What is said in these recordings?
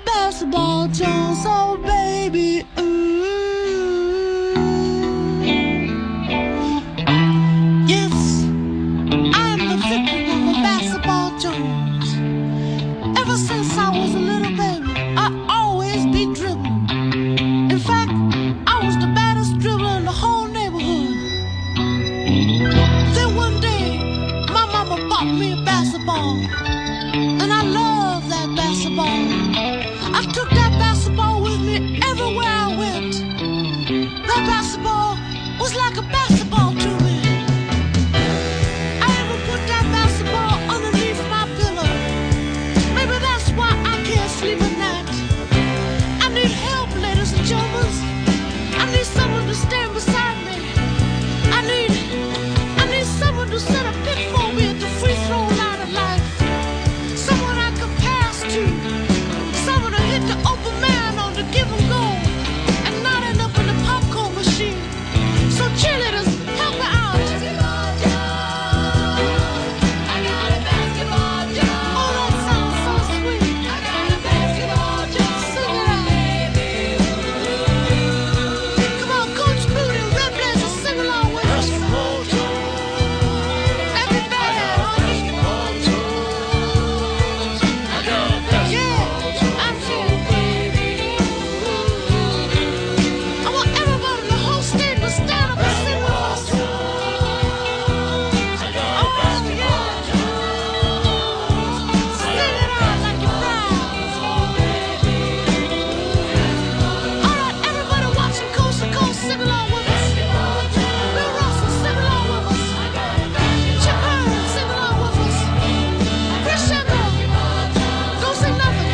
basketball, Jones, oh baby, ooh. Yes, I'm the victim of a basketball, Jones. Ever since I was a little baby, I always be dribbling. In fact, I was the baddest dribbler in the whole neighborhood. Then one day, my mama bought me a basketball, and I love that basketball. I took that basketball with me everywhere I went. That basketball was like a basketball to me. I even put that basketball underneath my pillow. Maybe that's why I can't sleep at night. I need help, ladies and gentlemen. I need someone to stand beside me. I need someone to set a pick for me at the free throw line of life. Someone I can pass to. Someone to hit the open man on the give and go and not end up in the popcorn machine. So cheerleaders, help me out. I got a basketball job. Oh, that sounds so sweet. I got a basketball job. Sing it out. Come on, Coach Moody, Red Blazer, sing along with us. Everybody, yeah, I'm here. I want everybody in the whole state to stand up and sing with us. Oh, yeah. Sing it out like you're proud. All right, everybody watching Coast to Coast, sing along with us. Bill Russell, sing along with us. Chip Hearn, sing along with us. Chris Shannon, go sing nothing.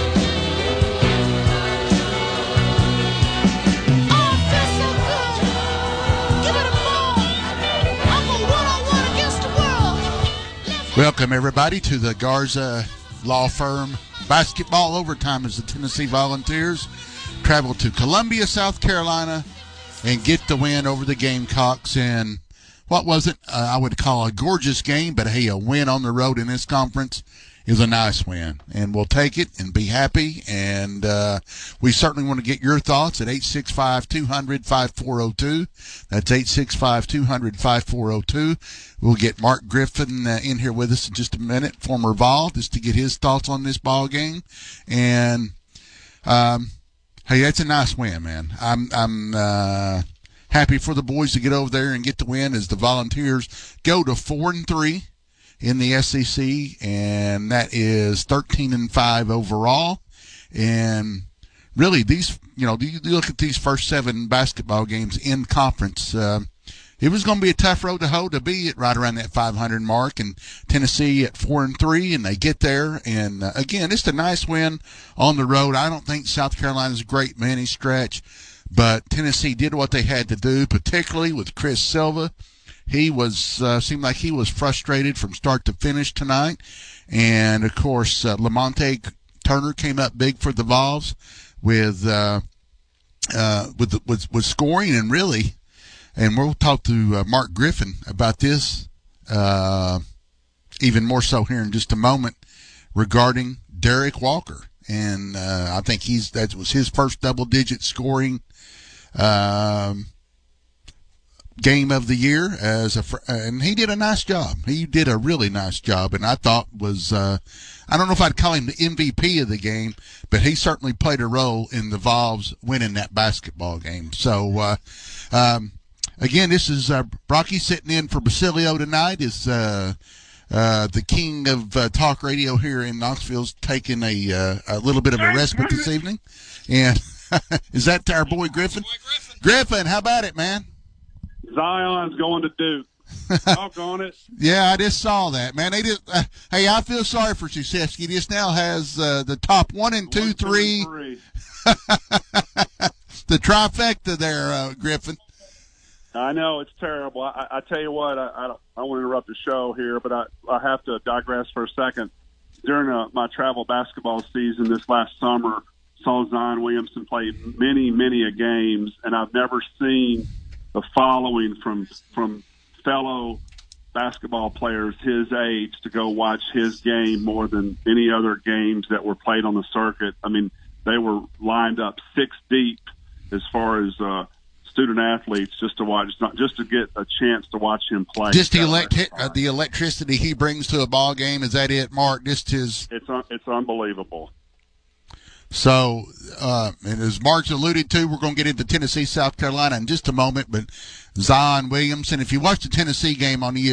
Oh, it feels so good. Give it a ball. I'm a one-on-one against the world. Welcome, everybody, to the Garza Law Firm Basketball Overtime as the Tennessee Volunteers travel to Columbia, South Carolina, and get the win over the Gamecocks in what wasn't, I would call a gorgeous game, but hey, a win on the road in this conference is a nice win, and we'll take it and be happy. And we certainly want to get your thoughts at 865-200-5402. That's 865-200-5402. We'll get Mark Griffin in here with us in just a minute, former Vol, just to get his thoughts on this ball game. And hey, that's a nice win, man. I'm happy for the boys to get over there and get the win as the Volunteers go to 4-3 in the SEC, and that is 13-5 overall. And really, these, you look at these first 7 basketball games in conference. It was going to be a tough road to hoe to be at right around that 500 mark, and Tennessee at 4-3, and they get there. And again, it's a nice win on the road. I don't think South Carolina's a great many stretch, but Tennessee did what they had to do, particularly with Chris Silva. He was seemed like he was frustrated from start to finish tonight, and of course Lamonte Turner came up big for the Vols with scoring, and really, and we'll talk to Mark Griffin about this even more so here in just a moment regarding Derek Walker, and I think that was his first double-digit scoring game of the year and he did a nice job. He did a really nice job, and I thought was I don't know if I'd call him the MVP of the game, but he certainly played a role in the Vols winning that basketball game. So again, this is Brocky sitting in for Basilio tonight. Is the king of talk radio here in Knoxville's taking a little bit of a respite this evening, and is that our boy Griffin? Griffin, how about it, man? Zion's going to Duke. Doggone it. Yeah, I just saw that, man. They just, hey, I feel sorry for Krzyzewski. He just now has the top 1 and 2, 3. The trifecta there, Griffin. I know, it's terrible. I tell you what, I don't want to interrupt the show here, but I have to digress for a second. During my travel basketball season this last summer, saw Zion Williamson play many games, and I've never seen the following from fellow basketball players his age to go watch his game more than any other games that were played on the circuit. I mean, they were lined up 6 deep as far as student athletes just to watch, not just to get a chance to watch him play. Just the electricity he brings to a ball game. Is that it, Mark? Just his. It's unbelievable. So, and as Mark's alluded to, we're going to get into Tennessee, South Carolina in just a moment, but Zion Williamson, if you watch the Tennessee game on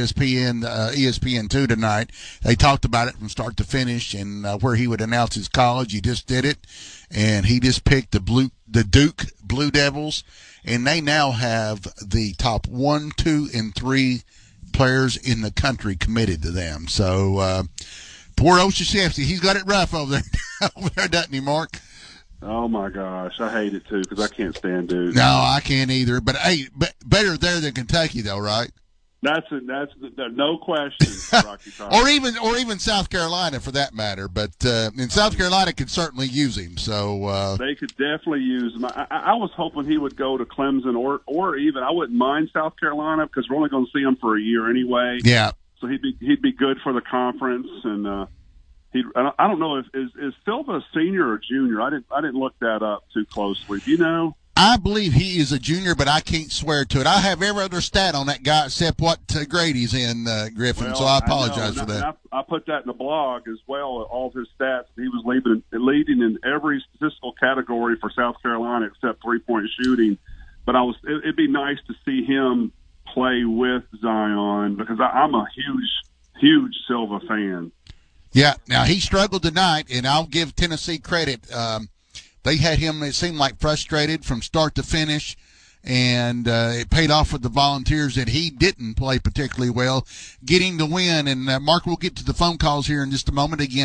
ESPN2 tonight, they talked about it from start to finish and where he would announce his college. He just did it, and he just picked the Duke Blue Devils, and they now have the top 1, 2, and 3 players in the country committed to them. So, poor Oshashevsky, he's got it rough over there, doesn't he, Mark? Oh my gosh, I hate it too because I can't stand Duke. No, I can't either. But hey, better there than Kentucky, though, right? That's no question, Rocky Top. or even South Carolina for that matter. But and South Carolina could certainly use him. So they could definitely use him. I was hoping he would go to Clemson or even I wouldn't mind South Carolina because we're only going to see him for a year anyway. Yeah. So he'd be good for the conference and. I don't know if is Silva a senior or junior. I didn't look that up too closely. Do you know? I believe he is a junior, but I can't swear to it. I have every other stat on that guy except what grade he's in, Griffin. Well, so I apologize for that. I put that in the blog as well. All of his stats. He was leading in every statistical category for South Carolina except 3-point shooting. But it'd be nice to see him play with Zion because I'm a huge Silva fan. Yeah, now he struggled tonight, and I'll give Tennessee credit. They had him, it seemed like, frustrated from start to finish, and it paid off with the Volunteers that he didn't play particularly well, getting the win. And, Mark, we'll get to the phone calls here in just a moment. Again,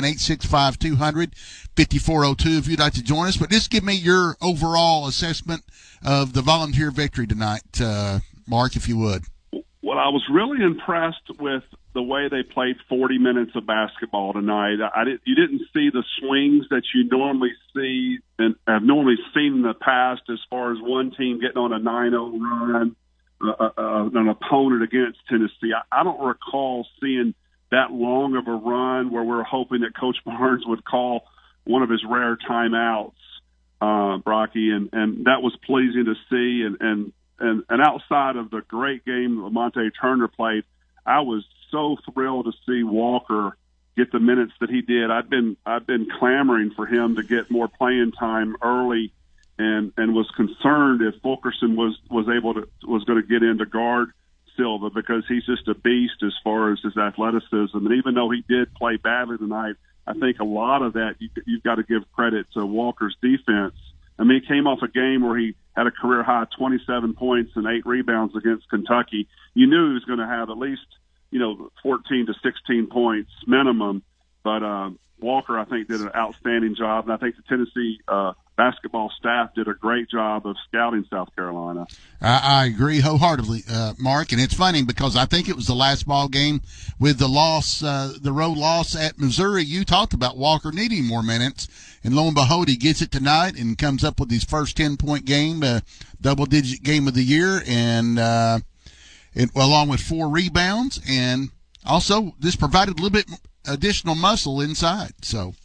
865-200-5402 if you'd like to join us. But just give me your overall assessment of the Volunteer victory tonight, Mark, if you would. Well, I was really impressed with the way they played 40 minutes of basketball tonight. You didn't see the swings that you normally see and have normally seen in the past as far as one team getting on a 9-0 run, an opponent against Tennessee. I don't recall seeing that long of a run where we're hoping that Coach Barnes would call one of his rare timeouts, Brocky, and that was pleasing to see. And outside of the great game that Lamonte Turner played, I was so thrilled to see Walker get the minutes that he did. I've been clamoring for him to get more playing time early, and was concerned if Fulkerson was going to get in to guard Silva because he's just a beast as far as his athleticism. And even though he did play badly tonight, I think a lot of that you've got to give credit to Walker's defense. I mean, he came off a game where he had a career high 27 points and 8 rebounds against Kentucky. You knew he was going to have at least 14 to 16 points minimum. But Walker, I think, did an outstanding job, and I think the Tennessee basketball staff did a great job of scouting South Carolina. I agree wholeheartedly, Mark, and it's funny because I think it was the last ball game with the loss, the road loss at Missouri. You talked about Walker needing more minutes, and lo and behold, he gets it tonight and comes up with his first 10-point game, double-digit game of the year, and along with 4 rebounds, and also this provided a little bit additional muscle inside. So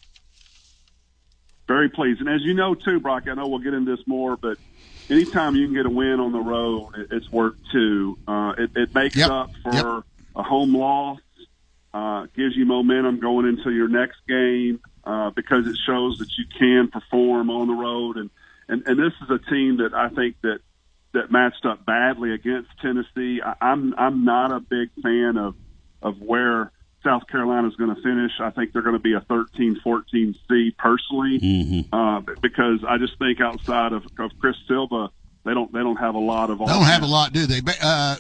very pleased. And as you know, too, Brock, I know we'll get into this more, but anytime you can get a win on the road, it's worth 2. It makes up for a home loss, gives you momentum going into your next game because it shows that you can perform on the road. And this is a team that I think that matched up badly against Tennessee. I'm not a big fan of where South Carolina is going to finish. I think they're going to be a 13-14 seed personally, because I just think outside of Chris Silva, they don't have a lot of offense. Don't have a lot, do they?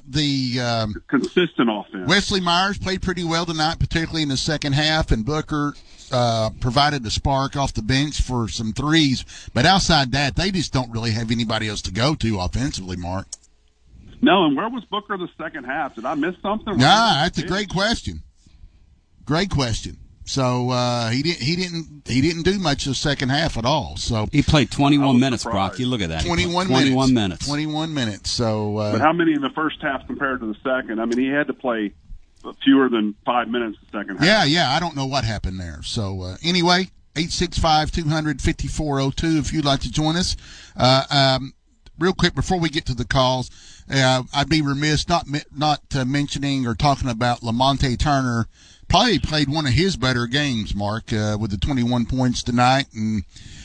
Consistent offense. Wesley Myers played pretty well tonight, particularly in the second half, and Booker provided a spark off the bench for some threes. But outside that, they just don't really have anybody else to go to offensively, Mark. No, and where was Booker the second half? Did I miss something? Nah, that's a great question. Great question. So he didn't do much the second half at all. So he played 21 minutes, Brock. You look at that. 21 minutes. 21 minutes. So but how many in the first half compared to the second? I mean, he had to play fewer than 5 minutes the second half. Yeah. I don't know what happened there. So anyway, 865-200-5402 if you'd like to join us. Real quick, before we get to the calls, I'd be remiss not mentioning or talking about Lamonte Turner. Probably played one of his better games, Mark, with the 21 points tonight. And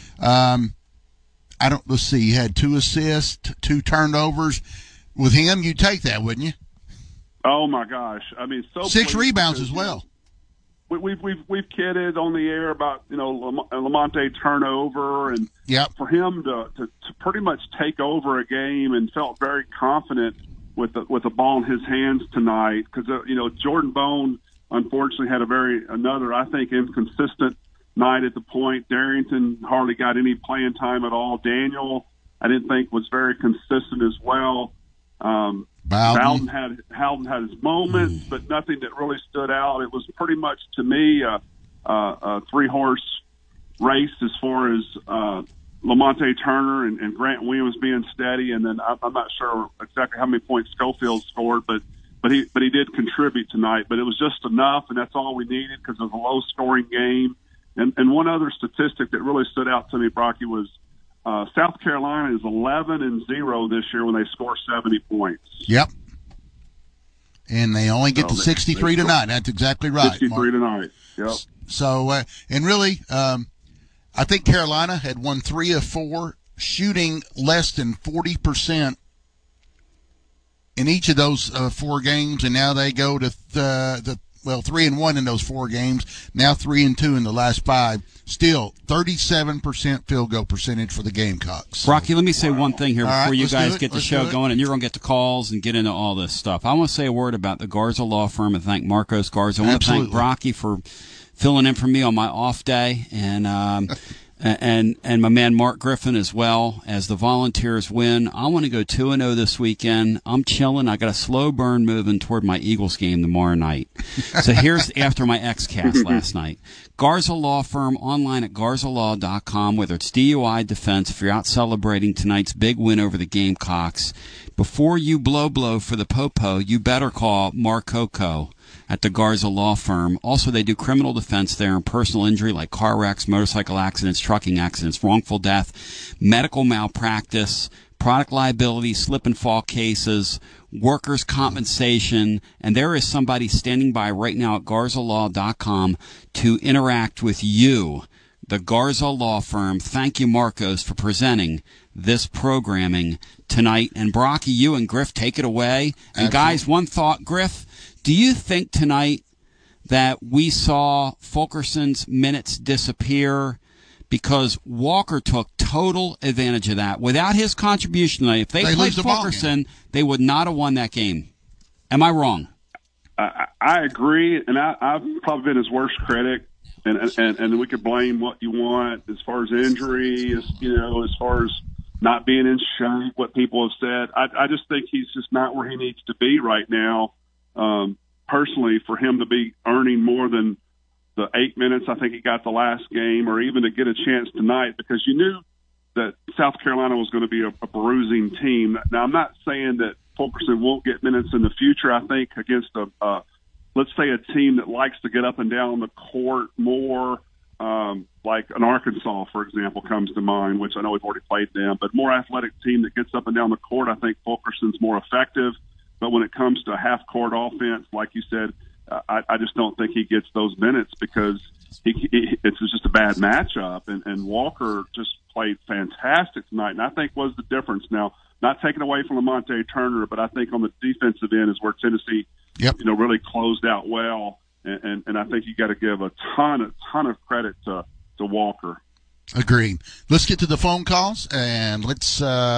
let's see, he had 2 assists, 2 turnovers. With him, you'd take that, wouldn't you? Oh my gosh! I mean, 6 rebounds as well. We've kidded on the air about Lamonte turnover, and for him to pretty much take over a game and felt very confident with the ball in his hands tonight, because Jordan Bone unfortunately had another I think inconsistent night at the point. Darrington hardly got any playing time at all. Daniel I didn't think was very consistent as well. Howden had his moments, but nothing that really stood out. It was pretty much, to me, a 3-horse race as far as Lamonte Turner and Grant Williams being steady. And then I'm not sure exactly how many points Schofield scored, but he did contribute tonight. But it was just enough, and that's all we needed because it was a low-scoring game. And one other statistic that really stood out to me, Brocky, was South Carolina is 11-0 this year when they score 70 points. Yep. And they only get to 63 tonight. That's exactly right. 63 tonight. Yep. So, and really, I think Carolina had won 3 of 4, shooting less than 40% in each of those 4 games, and now they go to 3-1 in those 4 games. Now 3-2 in the last 5. Still, 37% field goal percentage for the Gamecocks. Rocky, let me say one thing here before you guys get the show going, and you're going to get the calls and get into all this stuff. I want to say a word about the Garza Law Firm and thank Marcos Garza. I want to thank Brocky for filling in for me on my off day, and my man Mark Griffin as well. As the Volunteers win, I want to go 2-0 this weekend. I'm chilling. I got a slow burn moving toward my Eagles game tomorrow night. So here's after my X-Cast last night. Garza Law Firm, online at garzalaw.com, whether it's DUI, defense, if you're out celebrating tonight's big win over the Gamecocks. Before you blow for the Popo, you better call Mark Coco at the Garza Law Firm. Also, they do criminal defense there and personal injury like car wrecks, motorcycle accidents, trucking accidents, wrongful death, medical malpractice, product liability, slip and fall cases, workers' compensation, and there is somebody standing by right now at garzalaw.com to interact with you, the Garza Law Firm. Thank you, Marcos, for presenting this programming tonight. And Brocky, you and Griff, take it away. And guys, one thought, Griff, do you think tonight that we saw Fulkerson's minutes disappear because Walker took total advantage of that? Without his contribution tonight, if they played Fulkerson, they would not have won that game. Am I wrong? I agree, and I've probably been his worst critic, and we could blame what you want as far as injury, as far as not being in shape, what people have said. I just think he's just not where he needs to be right now. Personally, for him to be earning more than the 8 minutes I think he got the last game, or even to get a chance tonight, because you knew that South Carolina was going to be a bruising team. Now, I'm not saying that Fulkerson won't get minutes in the future. I think against let's say a team that likes to get up and down the court more, like an Arkansas, for example, comes to mind, which I know we've already played them, but more athletic team that gets up and down the court, I think Fulkerson's more effective. But when it comes to half-court offense, like you said, I just don't think he gets those minutes because it's just a bad matchup. And Walker just played fantastic tonight, and I think was the difference. Now, not taken away from Lamonte Turner, but I think on the defensive end is where Tennessee, really closed out well. And I think you got to give a ton of credit to Walker. Agreed. Let's get to the phone calls, and let's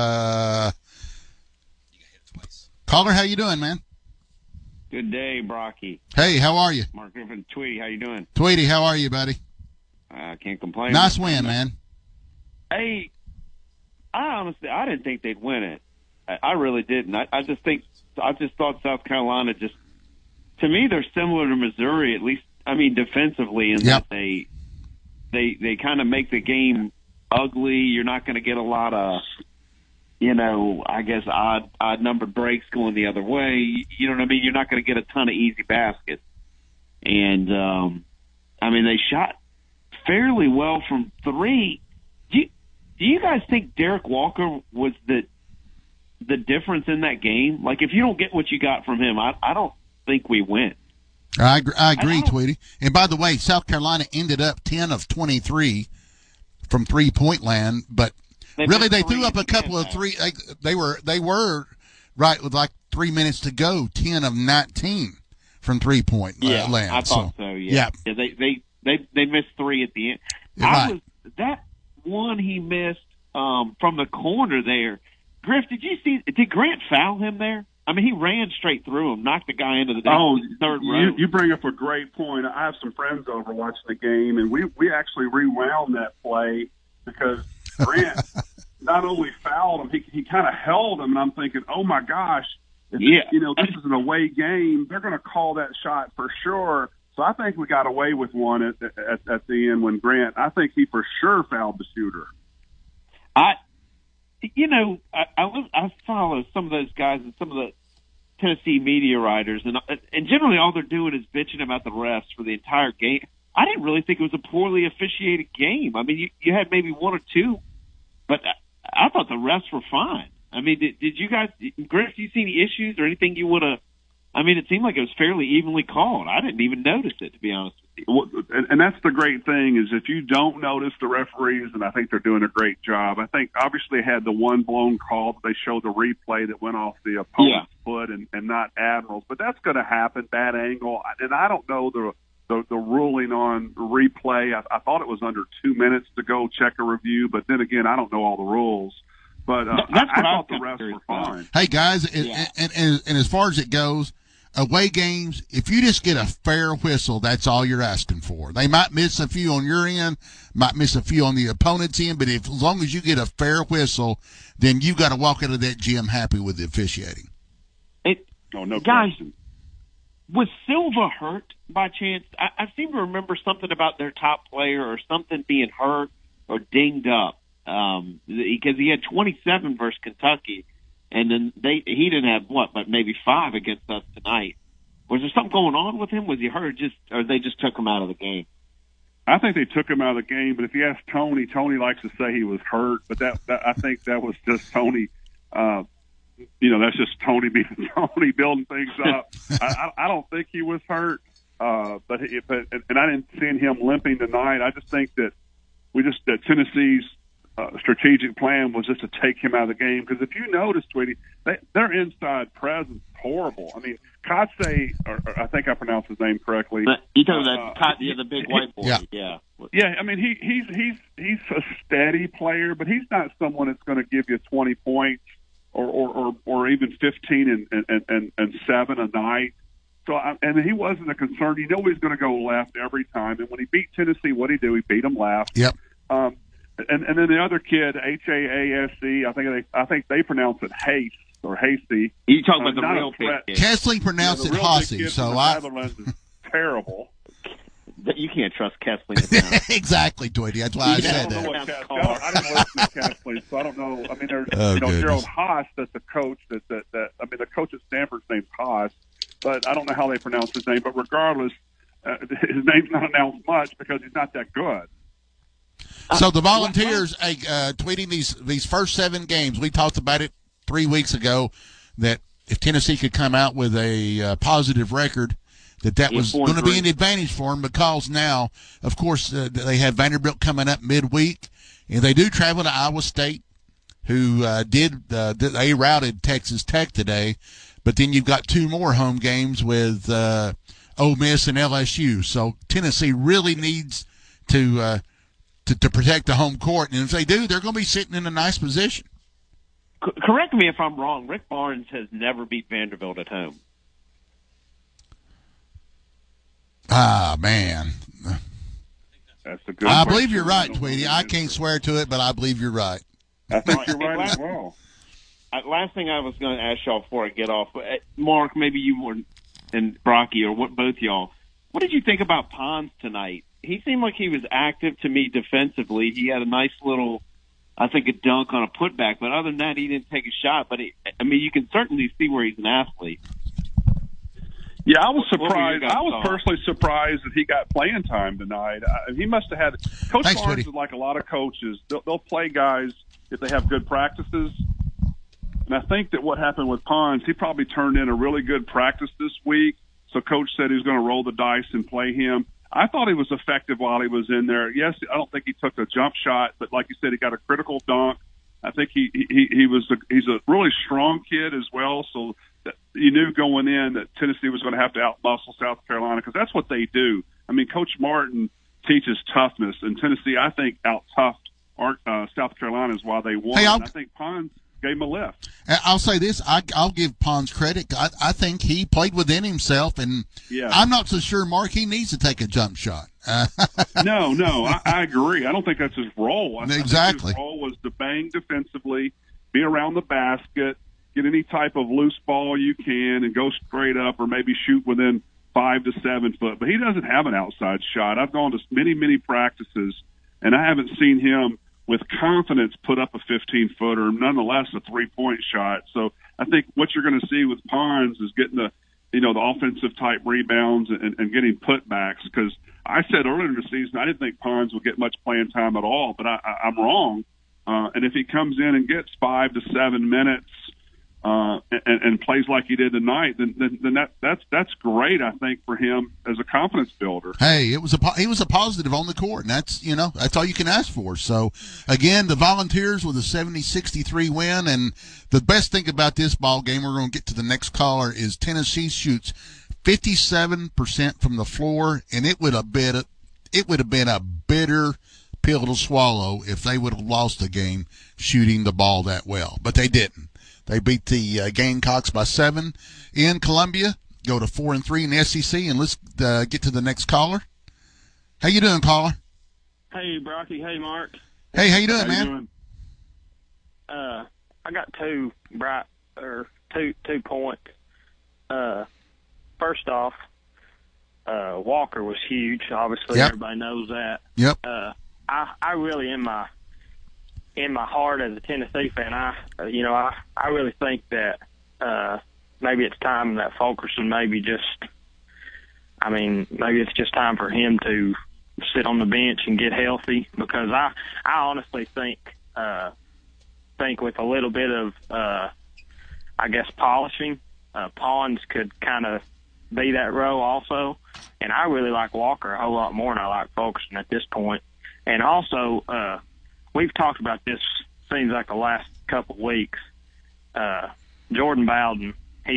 caller, how you doing, man? Good day, Brocky. Hey, how are you? Mark Griffin, Tweety, how you doing? Tweety, how are you, buddy? I can't complain. Nice win, man. Hey, I didn't think they'd win it. I really didn't. I just thought South Carolina to me, they're similar to Missouri, at least, defensively, in that they kind of make the game ugly. You're not going to get a lot of, I guess odd numbered breaks going the other way. You know what I mean? You're not going to get a ton of easy baskets. And, they shot fairly well from three. Do you guys think Derek Walker was the difference in that game? Like, if you don't get what you got from him, I don't think we win. I agree, Tweety. And by the way, South Carolina ended up 10 of 23 from 3-point land, but really they threw up a couple of three. They were right with like 3 minutes to go, 10 of 19 from 3-point land. I thought so. Yeah. They missed three at the end. Right. That one he missed from the corner there. Griff, did Grant foul him there? I mean, he ran straight through him, knocked the guy into the third row. You bring up a great point. I have some friends over watching the game, and we actually rewound that play because Grant not only fouled him, he kind of held him, and I'm thinking, oh, my gosh, this is an away game. They're going to call that shot for sure. So I think we got away with one at the end when Grant, I think he for sure fouled the shooter. I follow some of those guys and some of the Tennessee media writers, and generally all they're doing is bitching about the refs for the entire game. I didn't really think it was a poorly officiated game. I mean, you had maybe one or two, but I thought the refs were fine. I mean, did you guys, Griff, do you see any issues or anything you would have? I mean, it seemed like it was fairly evenly called. I didn't even notice it, to be honest with you. Well, and that's the great thing is if you don't notice the referees, and I think they're doing a great job. I think obviously had the one blown call that they showed the replay that went off the opponent's foot and not Admiral's, but that's going to happen, bad angle. And I don't know the ruling on replay. I thought it was under 2 minutes to go check a review, but then again, I don't know all the rules. But I thought the refs were fine. Hey guys, and as far as it goes, away games, if you just get a fair whistle, that's all you're asking for. They might miss a few on your end, might miss a few on the opponent's end, but as long as you get a fair whistle, then you got to walk out of that gym happy with the officiating. No guys, question. Was Silva hurt by chance? I seem to remember something about their top player or something being hurt or dinged up because he had 27 versus Kentucky. And then he didn't have but maybe 5 against us tonight. Was there something going on with him? Was he hurt, or they just took him out of the game? I think they took him out of the game. But if you ask Tony likes to say he was hurt. But that I think that was just Tony. That's just Tony being Tony, building things up. I don't think he was hurt. But I didn't see him limping tonight. I just think that that Tennessee's strategic plan was just to take him out of the game. Because if you notice, Tweety, their inside presence is horrible. I mean, Kotze, or I think I pronounced his name correctly. You talking about the big white boy? Yeah. Yeah, I mean, he's a steady player, but he's not someone that's going to give you 20 points or even 15 and 7 a night. So, and he wasn't a concern. You know he's going to go left every time. And when he beat Tennessee, what did he do? He beat them left. Yep. And then the other kid, Haasc, I think they pronounce it Hace or Hasty. You talking about the real kid? Kessling pronounced it Haasy, so Netherlands is terrible. You can't trust Kessling. Exactly, Tweety. That's why I said that. I didn't listen to Kessling, so I don't know. I mean, there's Gerald Haas, that's the coach. The coach at Stanford's name's Haas, but I don't know how they pronounce his name. But regardless, his name's not announced much because he's not that good. So the Volunteers, tweeting these first 7 games, we talked about it 3 weeks ago, that if Tennessee could come out with a positive record, that was going to be an advantage for them because now, of course, they have Vanderbilt coming up midweek, and they do travel to Iowa State, who they routed Texas Tech today, but then you've got 2 more home games with Ole Miss and LSU. So Tennessee really needs to protect the home court, and if they do, they're going to be sitting in a nice position. Correct me if I'm wrong. Rick Barnes has never beat Vanderbilt at home. Ah, man. That's a good. I believe you're right, Tweety. I can't swear to it, but I believe you're right. I think you're right as well. Last thing I was going to ask y'all before I get off, Mark, maybe you and Brocky or both y'all. What did you think about Pons tonight? He seemed like he was active to me defensively. He had a nice little, I think, a dunk on a putback. But other than that, he didn't take a shot. But, you can certainly see where he's an athlete. Yeah, I was surprised. I was personally surprised that he got playing time tonight. He must have had – Coach Barnes is like a lot of coaches. They'll play guys if they have good practices. And I think that what happened with Pons, he probably turned in a really good practice this week. So Coach said he was going to roll the dice and play him. I thought he was effective while he was in there. Yes, I don't think he took a jump shot, but like you said, he got a critical dunk. I think he's a really strong kid as well. So that you knew going in that Tennessee was going to have to out-muscle South Carolina because that's what they do. I mean, Coach Martin teaches toughness, and Tennessee, I think, out-toughed South Carolina is why they won. I think Pons gave him a lift. I'll say this. I'll give Pons credit. I think he played within himself, and I'm not so sure, Mark, he needs to take a jump shot. No, I agree. I don't think that's his role. I think his role was to bang defensively, be around the basket, get any type of loose ball you can, and go straight up or maybe shoot within 5 to 7 foot. But he doesn't have an outside shot. I've gone to many practices, and I haven't seen him with confidence put up a 15-footer, nonetheless a three-point shot. So I think what you're going to see with Pons is getting the offensive type rebounds and getting putbacks. Because I said earlier in the season I didn't think Pons would get much playing time at all, but I'm wrong. And if he comes in and gets 5 to 7 minutes and plays like he did tonight, then that's great. I think for him as a confidence builder. Hey, he was a positive on the court, and that's all you can ask for. So again, the Volunteers with a 70-63 win, and the best thing about this ball game, we're going to get to the next caller, is Tennessee shoots 57% from the floor, and it would have been a bitter pill to swallow if they would have lost the game shooting the ball that well, but they didn't. They beat the Gamecocks by 7 in Columbia, go to 4-3 in the SEC, and let's get to the next caller. How you doing, caller? Hey, Brocky. Hey, Mark. Hey, how you doing, man? I got two points. First off, Walker was huge. Obviously, Everybody knows that. Yep. I really, in my heart as a Tennessee fan, I really think that maybe it's time that Fulkerson maybe it's just time for him to sit on the bench and get healthy, because I honestly think with a little bit of polishing, Pons could kind of be that role also. And I really like Walker a whole lot more than I like Fulkerson at this point. And also, we've talked about this, seems like the last couple of weeks. Jordan Bowden,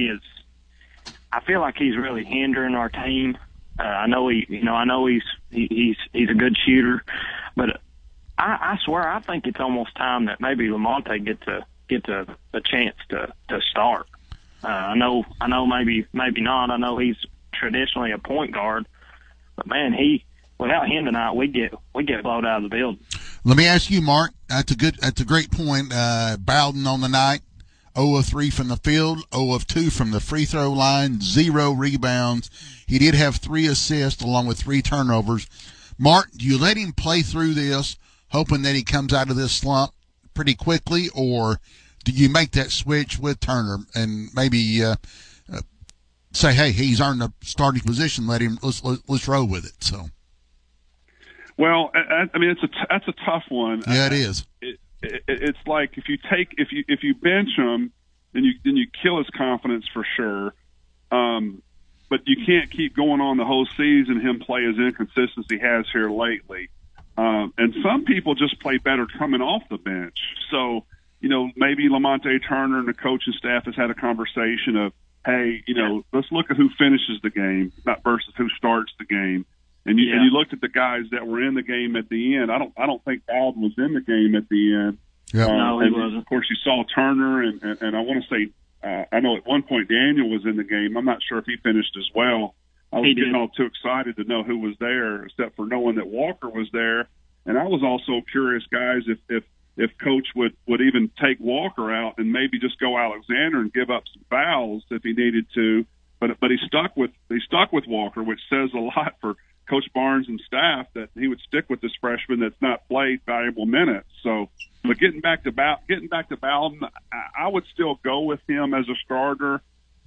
I feel like he's really hindering our team. I know he's a good shooter, but I swear I think it's almost time that maybe Lamonte gets a chance to start. I know maybe not. I know he's traditionally a point guard, but man, without him tonight, we get blowed out of the building. Let me ask you, Mark. That's a great point. Bowden on the night, 0 of 3 from the field, 0 of 2 from the free throw line, 0 rebounds. He did have 3 assists along with 3 turnovers. Mark, do you let him play through this, hoping that he comes out of this slump pretty quickly, or do you make that switch with Turner and maybe say, hey, he's earned a starting position, let's roll with it? So. Well, I mean, that's a tough one. Yeah, it is. It's like if you bench him, then you kill his confidence for sure. But you can't keep going on the whole season him play as inconsistent as he has here lately. And some people just play better coming off the bench. So maybe Lamonte Turner and the coaching staff has had a conversation of, hey, let's look at who finishes the game, not versus who starts the game. And you looked at the guys that were in the game at the end. I don't think Bowden was in the game at the end. Yeah. No, he wasn't. Of course, you saw Turner, and I want to say I know at one point Daniel was in the game. I'm not sure if he finished as well. I was getting all too excited to know who was there, except for knowing that Walker was there. And I was also curious, guys, if Coach would even take Walker out and maybe just go Alexander and give up some fouls if he needed to. But he stuck with Walker, which says a lot for Coach Barnes and staff, that he would stick with this freshman that's not played valuable minutes. So, but getting back to Bowden, I would still go with him as a starter.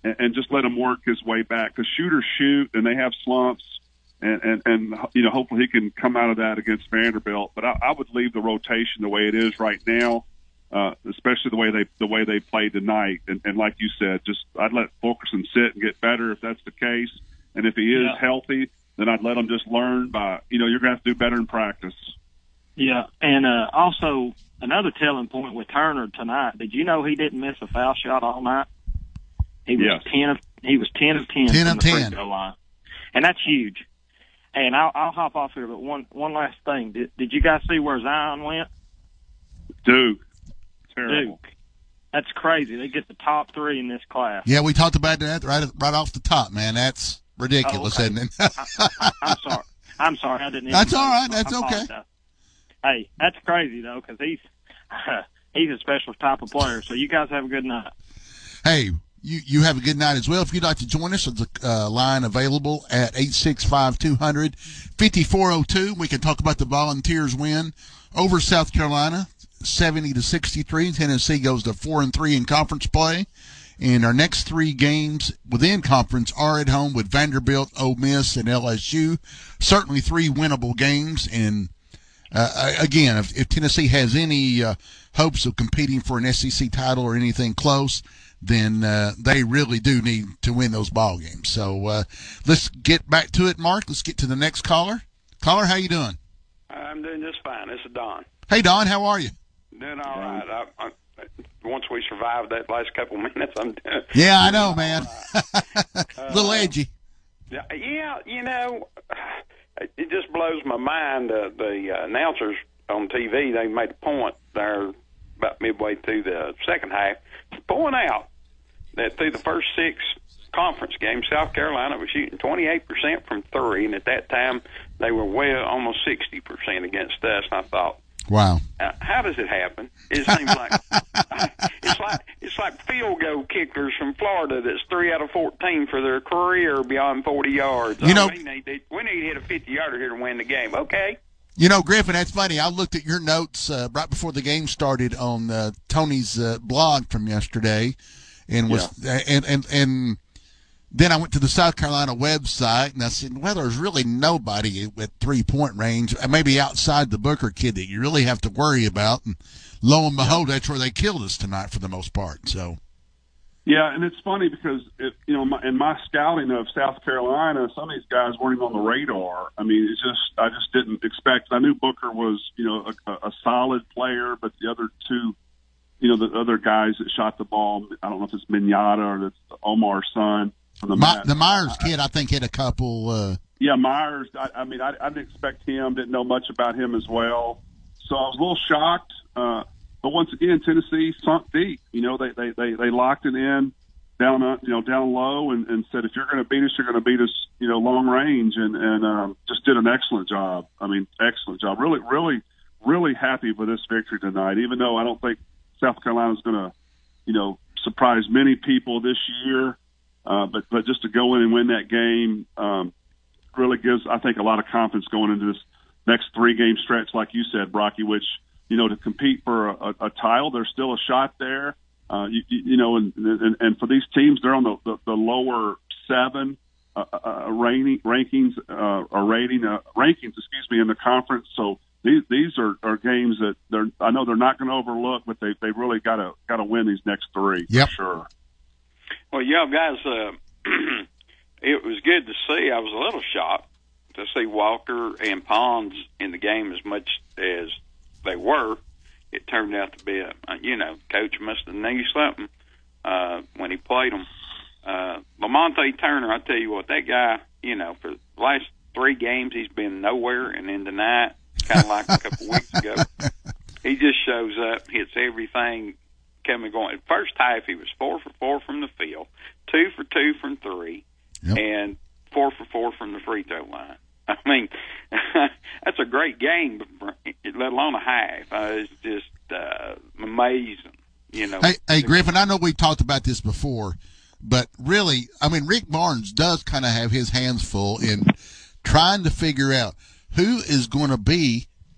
and just let him work his way back. Because shooters shoot, and they have slumps, and hopefully he can come out of that against Vanderbilt. But I would leave the rotation the way it is right now, especially the way they played tonight. And like you said, I'd let Fulkerson sit and get better if that's the case. And if he is healthy, then I'd let him just learn by, you're going to have to do better in practice. Yeah, and also another telling point with Turner tonight. Did you know he didn't miss a foul shot all night? He was 10 of 10 from the free throw line, and that's huge. And I'll hop off here, but one last thing. Did you guys see where Zion went? Duke. Terrible. Duke. That's crazy. They get the top 3 in this class. Yeah, we talked about that right off the top, man. That's ridiculous, isn't it? I'm sorry. I didn't. That's all right. That's okay. Hey, that's crazy though, because he's a special type of player. So you guys have a good night. Hey, you have a good night as well. If you'd like to join us, there's a line available at 865-200-5402. We can talk about the Volunteers win over South Carolina, 70-63. Tennessee goes to 4-3 in conference play. And our next 3 games within conference are at home with Vanderbilt, Ole Miss, and LSU. Certainly 3 winnable games. And again, if Tennessee has any hopes of competing for an SEC title or anything close, then they really do need to win those ball games. So let's get back to it, Mark. Let's get to the next caller. Caller, how you doing? I'm doing just fine. This is Don. Hey, Don, how are you? Doing all right. Once we survived that last couple minutes, I'm doing. Yeah, I know, man. A little edgy. Yeah, it just blows my mind. The announcers on TV, they made a point there about midway through the second half, pointing out that through the first 6 conference games, South Carolina was shooting 28% from 3, and at that time they were almost 60% against us. And I thought, wow, how does it happen? It seems like it's like field goal kickers from Florida that's 3 out of 14 for their career beyond 40 yards. We need to hit a 50-yarder here to win the game. Okay. Griffin, that's funny. I looked at your notes right before the game started on Tony's blog from yesterday, and and then I went to the South Carolina website, and I said, well, there's really nobody at 3-point range, maybe outside the Booker kid, that you really have to worry about. And lo and behold, that's where they killed us tonight for the most part. So, yeah, and it's funny because in my scouting of South Carolina, some of these guys weren't even on the radar. I mean, I just didn't expect. I knew Booker was a solid player, but the other 2, the other guys that shot the ball, I don't know if it's Mignata or that's Omar's son. The Myers kid, I think, hit a couple. Yeah, Myers. I didn't expect him. Didn't know much about him as well. So I was a little shocked. But once again, Tennessee sunk deep. They locked it in down low and said, if you're going to beat us, you're going to beat us, long range, and just did an excellent job. I mean, excellent job. Really, really, really happy with this victory tonight. Even though I don't think South Carolina's going to, surprise many people this year. But just to go in and win that game really gives, I think, a lot of confidence going into this next 3-game stretch, like you said, Brocky, which, to compete for a title, there's still a shot there. And for these teams, they're on the lower 7 rankings in the conference. So these are games that I know they're not going to overlook, but they really got to win these next 3 for sure. Well, yeah, guys, it was good to see. I was a little shocked to see Walker and Pons in the game as much as they were. It turned out to be coach must have knew something when he played them. Lamonte Turner, I tell you what, that guy, for the last 3 games, he's been nowhere, and then tonight, kind of like a couple weeks ago, he just shows up, hits everything. Going. First half, he was 4 for 4 from the field, 2 for 2 from 3, and 4 for 4 from the free throw line. I mean, that's a great game, let alone a half. It's just amazing. Hey, Griffin, I know we talked about this before, but really, I mean, Rick Barnes does kind of have his hands full in trying to figure out who is going to be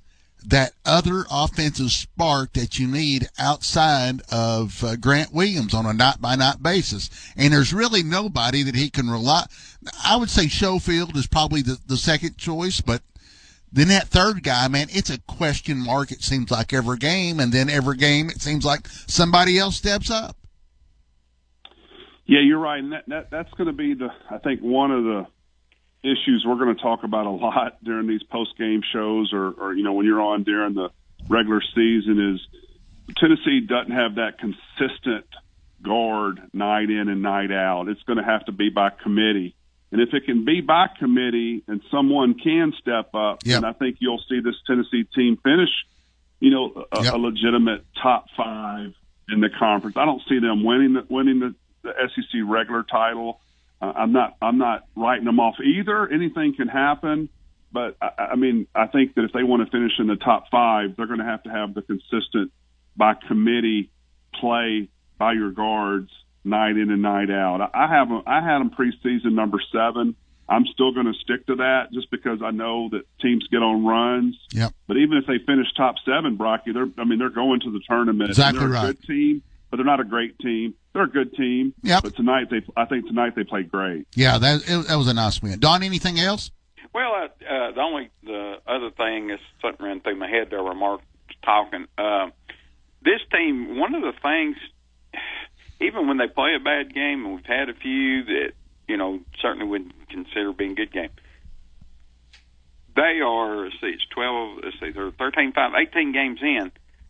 that other offensive spark that you need outside of Grant Williams on a night-by-night basis. And there's really nobody that he can rely. I would say Schofield is probably the second choice, but then that third guy, man, it's a question mark, it seems like, every game. And then every game, it seems like somebody else steps up. Yeah, you're right. And that's going to be, I think, one of the issues we're going to talk about a lot during these post-game shows or when you're on during the regular season is Tennessee doesn't have that consistent guard night in and night out. It's going to have to be by committee. And if it can be by committee and someone can step up, then I think you'll see this Tennessee team finish, a legitimate top 5 in the conference. I don't see them winning the SEC regular title. I'm not writing them off either. Anything can happen, but I think that if they want to finish in the top 5, they're going to have the consistent by committee play by your guards night in and night out. I had them preseason number 7. I'm still going to stick to that just because I know that teams get on runs. Yep. But even if they finish top 7, Brocky, they're going to the tournament. Exactly they're right. A good team, but they're not a great team. They're a good team. Yep. But I think tonight they played great. Yeah, that was a nice win. Don, anything else? Well, the other thing is something ran through my head there where Mark was talking. This team, one of the things, even when they play a bad game, and we've had a few that certainly would consider being good games. They are, it's 12, they're 13, 5, 18 games in.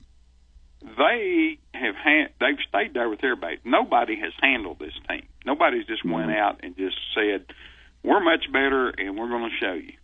They've stayed there with everybody. Nobody has handled this team. Nobody's just went out and just said, we're much better and we're going to show you.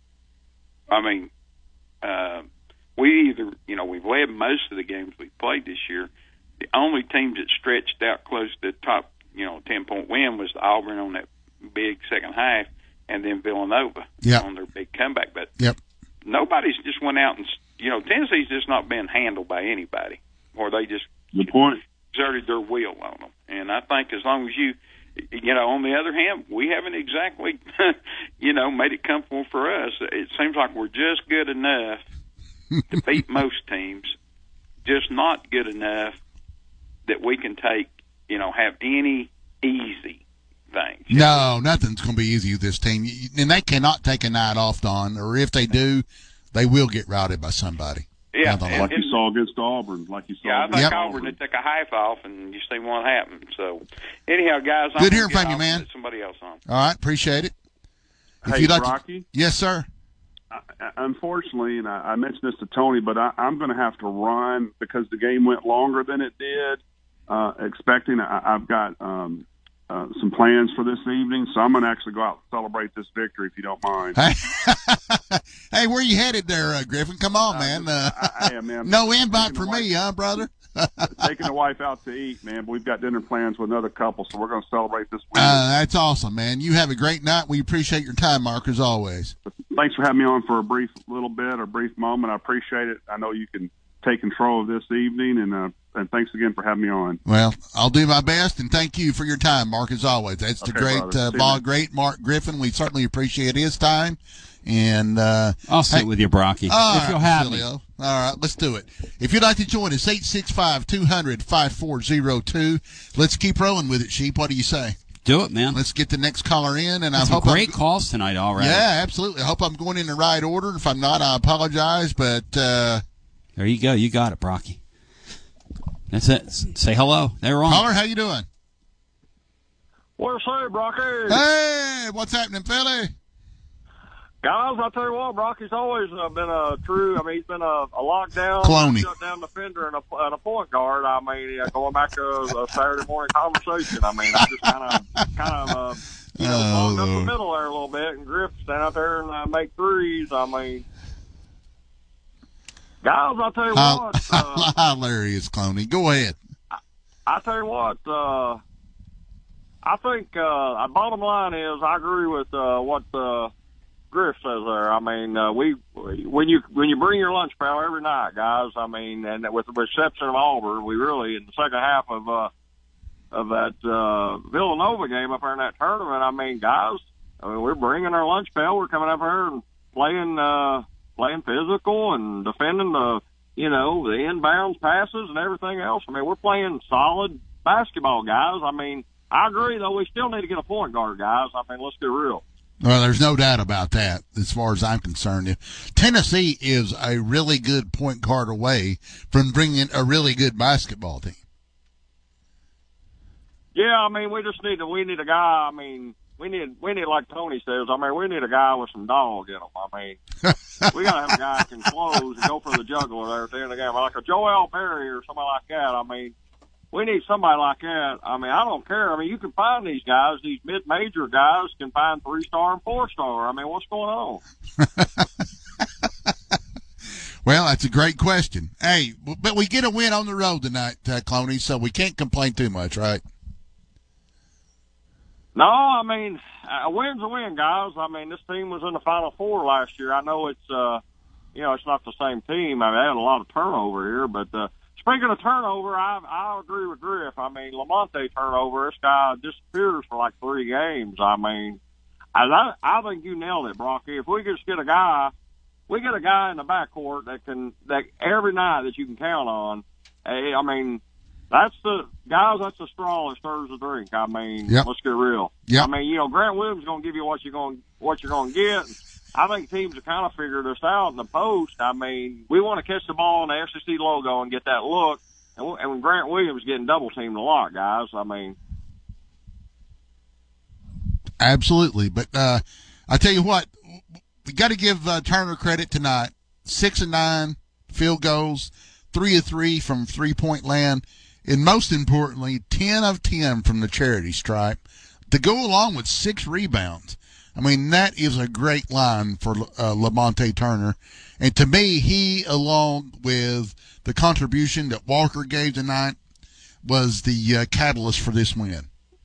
We've led most of the games we've played this year. The only teams that stretched out close to the top, 10-point win was Auburn on that big second half, and then Villanova on their big comeback. But nobody's just went out and, Tennessee's just not been handled by anybody, or they just exerted their will on them. And I think as long as on the other hand, we haven't exactly, made it comfortable for us. It seems like we're just good enough to beat most teams, just not good enough that we can take, have any easy things. No, nothing's going to be easy with this team. And they cannot take a night off, Don, or if they do, they will get routed by somebody. Yeah, like you saw against Auburn. I think Auburn, they took a half off, and you see what happened. So, anyhow, guys, good hearing from you, man. Somebody else on. All right, appreciate it. Hey, Rocky? Yes, sir. Unfortunately, and I mentioned this to Tony, but I'm going to have to run because the game went longer than it did. I've got some plans for this evening, so I'm going to actually go out and celebrate this victory, if you don't mind. Hey, where you headed there, Griffin? Come on, man. I am, man. No invite for me, huh, brother? Taking the wife out to eat, man. But we've got dinner plans with another couple, so we're going to celebrate this week. That's awesome, man. You have a great night. We appreciate your time, Mark, as always. Thanks for having me on for a brief moment. I appreciate it. I know you can take control of this evening, and thanks again for having me on. Well, I'll do my best, and thank you for your time, Mark, as always. That's the great Mark Griffin. We certainly appreciate his time. And I'll sit with you, Brocky, if you'll have me. All right, let's do it. If you'd like to join us, 865-200-5402. Let's keep rolling with it, Sheep. What do you say? Do it, man. Let's get the next caller in. And some great calls tonight already. Yeah, absolutely. I hope I'm going in the right order. If I'm not, I apologize. But there you go. You got it, Brocky. That's it. Say hello. They're on. Caller, how you doing? What's up, Brocky? Hey, what's happening, Philly? Guys, I'll tell you what, Brocky's always been he's been a lockdown, Cloney. Shut down defender and a point guard. Going back to a Saturday morning conversation, I just kind of fogged up the middle there a little bit, and Griff stand out there and make threes. Guys, I'll tell you what. Hilarious, Cloney. Go ahead. I'll tell you what, I think bottom line is I agree with what Griff says there. When you bring your lunch pail every night, guys, and with the exception of Auburn, we really, in the second half of that Villanova game up there in that tournament, guys, we're bringing our lunch pail. We're coming up here and playing playing physical and defending the inbounds passes and everything else. I mean, we're playing solid basketball, guys. I mean, I agree, though, we still need to get a point guard, guys. I mean, let's get real. Well, there's no doubt about that as far as I'm concerned. Tennessee is a really good point guard away from bringing a really good basketball team. Yeah, I mean, we need a guy. I mean, we need, like Tony says, I mean, we need a guy with some dog in him. I mean, we got to have a guy that can close and go for the juggler there at the end of the game. Like a Joel Berry or somebody like that. I mean, we need somebody like that. I mean, I don't care. I mean, you can find these guys, these mid-major guys can find 3-star and 4-star. I mean, what's going on? Well, that's a great question. Hey, but we get a win on the road tonight, Cloney, so we can't complain too much, right? No, I mean, a win's a win, guys. I mean, this team was in the Final Four last year. I know it's, it's not the same team. I mean, they had a lot of turnover here, but speaking of turnover, I agree with Griff. I mean, Lamonte turnover, this guy disappears for like 3 games. I mean, I think you nailed it, Brocky. If we just get a guy, we get a guy in the backcourt that every night that you can count on. I mean, that's the straw that stirs the drink. I mean, Let's get real. Yep. I mean, Grant Williams is going to give you what you're going to get. I think teams have kind of figured this out in the post. I mean, we want to catch the ball in the SEC logo and get that look. And when Grant Williams is getting double teamed a lot, guys. I mean, absolutely. But I tell you what, we got to give Turner credit tonight. 6 of 9 field goals, 3 of 3 from 3-point land. And most importantly, 10 of 10 from the charity stripe to go along with 6 rebounds. I mean, that is a great line for Lamonte Turner. And to me, he, along with the contribution that Walker gave tonight, was the catalyst for this win.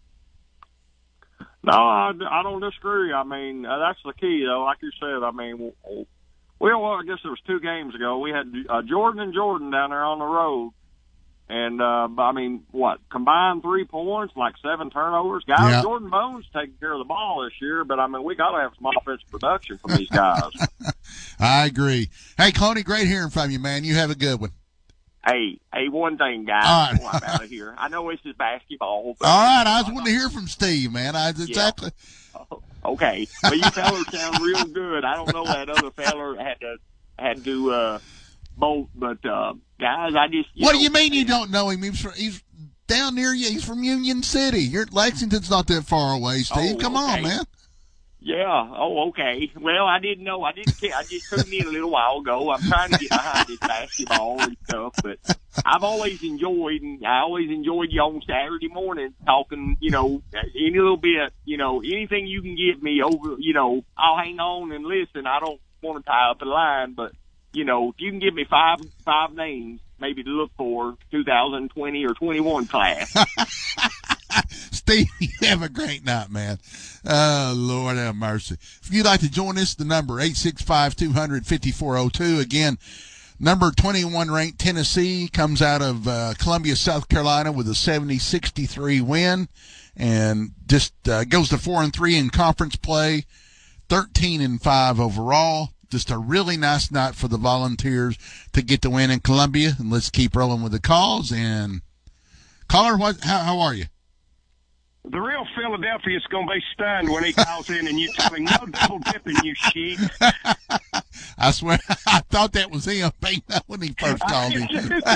No, I don't disagree. I mean, that's the key, though. Like you said, I mean, I guess it was 2 games ago. We had Jordan and Jordan down there on the road. And, I mean, combined 3 points, like 7 turnovers. Guys, yep. Jordan Bones taking care of the ball this year, but, I mean, we got to have some offensive production from these guys. I agree. Hey, Coney, great hearing from you, man. You have a good one. Hey, one thing, guys. All right. Before I'm out of here. I know this is basketball. But all right, I was wanting to hear from Steve, man. Exactly. Yeah. Okay. Well, you fellas sound real good. I don't know that other feller had to bolt, but guys, I just. What do you mean you don't know him? He's down near you. He's from Union City. Lexington's not that far away, Steve. Come on, man. Yeah. Oh, okay. Well, I didn't know. I didn't care. I just tuned in a little while ago. I'm trying to get behind this basketball and stuff, but I always enjoyed you on Saturday morning talking, any little bit, anything you can give me over, I'll hang on and listen. I don't want to tie up a line, but, if you can give me five names, maybe to look for 2020 or 21 class. Steve, you have a great night, man. Oh, Lord have mercy. If you'd like to join us, the number 865-200-5402. Again, number 21 ranked Tennessee comes out of Columbia, South Carolina with a 70-63 win and just goes to 4-3 in conference play, 13-5 overall. Just a really nice night for the Volunteers to get the win in Columbia. And let's keep rolling with the calls. And caller, how are you? The real Philadelphia is going to be stunned when he calls in and you tell him, no double dipping, you sheep. I swear, I thought that was him when he first called him.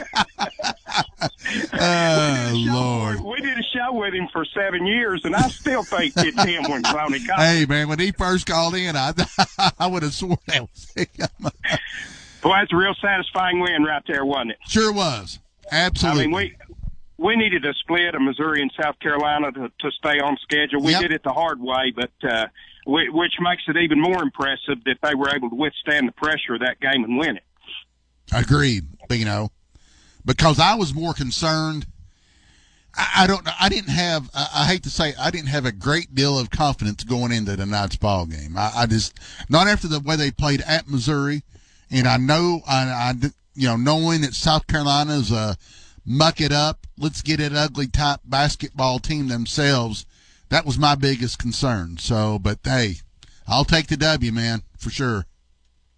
Oh, Lord. We did a show with him for 7 years, and I still think it's him when Cloney called. Hey, man, when he first called in, I would have sworn that was him. Boy, that's a real satisfying win right there, wasn't it? Sure was. Absolutely. I mean, we needed a split of Missouri and South Carolina to stay on schedule. We did it the hard way, but which makes it even more impressive that they were able to withstand the pressure of that game and win it. Agreed, because I was more concerned. I don't know. I didn't have, I hate to say, I didn't have a great deal of confidence going into tonight's ball game. I just, not after the way they played at Missouri, and I know, knowing that South Carolina's muck it up, let's get it ugly type basketball team themselves. That was my biggest concern. So, but hey, I'll take the W, man, for sure.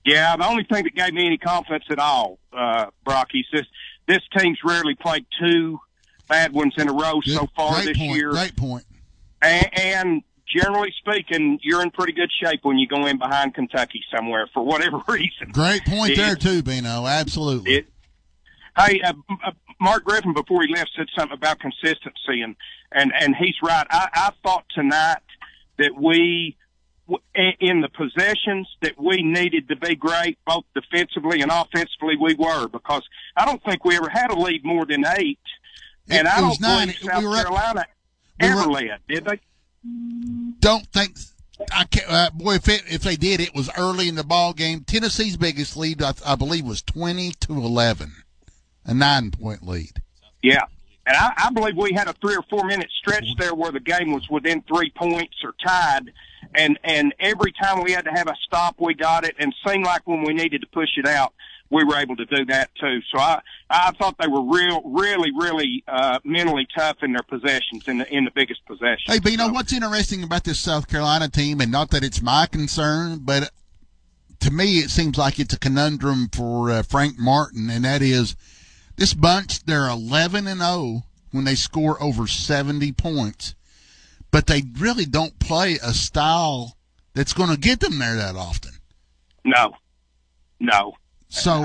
Yeah, the only thing that gave me any confidence at all, Brocky, is this team's rarely played two bad ones in a row so far this year. Great point. And generally speaking, you're in pretty good shape when you go in behind Kentucky somewhere for whatever reason. Great point there too, Bino. Absolutely. Hey, Mark Griffin, before he left, said something about consistency, and he's right. I thought tonight that we, in the possessions, that we needed to be great, both defensively and offensively we were, because I don't think we ever had a lead more than 8. And I don't believe South Carolina ever led, did they? Don't think. I can't, boy, if they did, it was early in the ball game. Tennessee's biggest lead, I believe, was 20-11, a 9-point lead. Yeah, and I believe we had a 3 or 4 minute stretch there where the game was within 3 points or tied, and every time we had to have a stop, we got it, and seemed like when we needed to push it out, we were able to do that too. So I thought they were really mentally tough in their possessions, in the biggest possession. Hey, Bino, what's interesting about this South Carolina team, and not that it's my concern, but to me it seems like it's a conundrum for Frank Martin, and that is this bunch, they're 11-0 when they score over 70 points, but they really don't play a style that's going to get them there that often. No. So,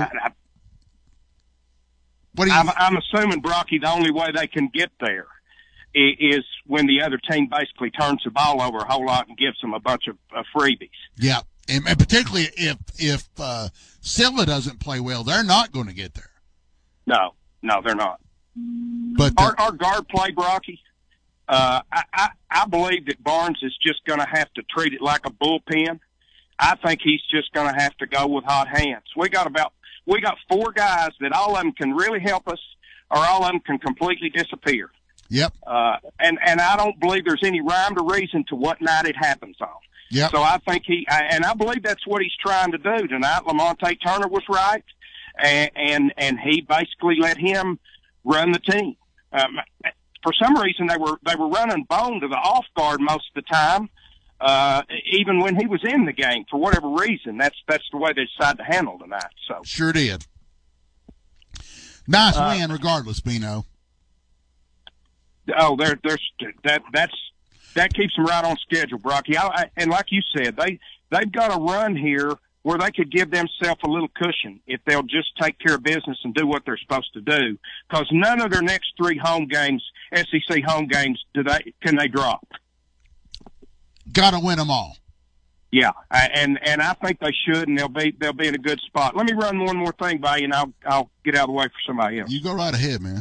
I'm assuming, Brocky, the only way they can get there is when the other team basically turns the ball over a whole lot and gives them a bunch of freebies. Yeah, and particularly if Silva doesn't play well, they're not going to get there. No, they're not. But our guard play, Brocky, I believe that Barnes is just going to have to treat it like a bullpen. I think he's just going to have to go with hot hands. We got 4 guys that all of them can really help us, or all of them can completely disappear. Yep. And I don't believe there's any rhyme or reason to what night it happens on. Yep. So I think I believe that's what he's trying to do tonight. Lamonte Turner was right, and he basically let him run the team. For some reason, they were running Bone to the off guard most of the time. Even when he was in the game, for whatever reason, that's the way they decided to handle tonight. So sure did. Nice win, regardless, Bino. Oh, that keeps them right on schedule, Brocky. And like you said, they've got a run here where they could give themselves a little cushion if they'll just take care of business and do what they're supposed to do. Because none of their next 3 home games, SEC home games, can they drop. Got to win them all. Yeah, and I think they should, and they'll be in a good spot. Let me run one more thing by you, and I'll get out of the way for somebody else. You go right ahead, man.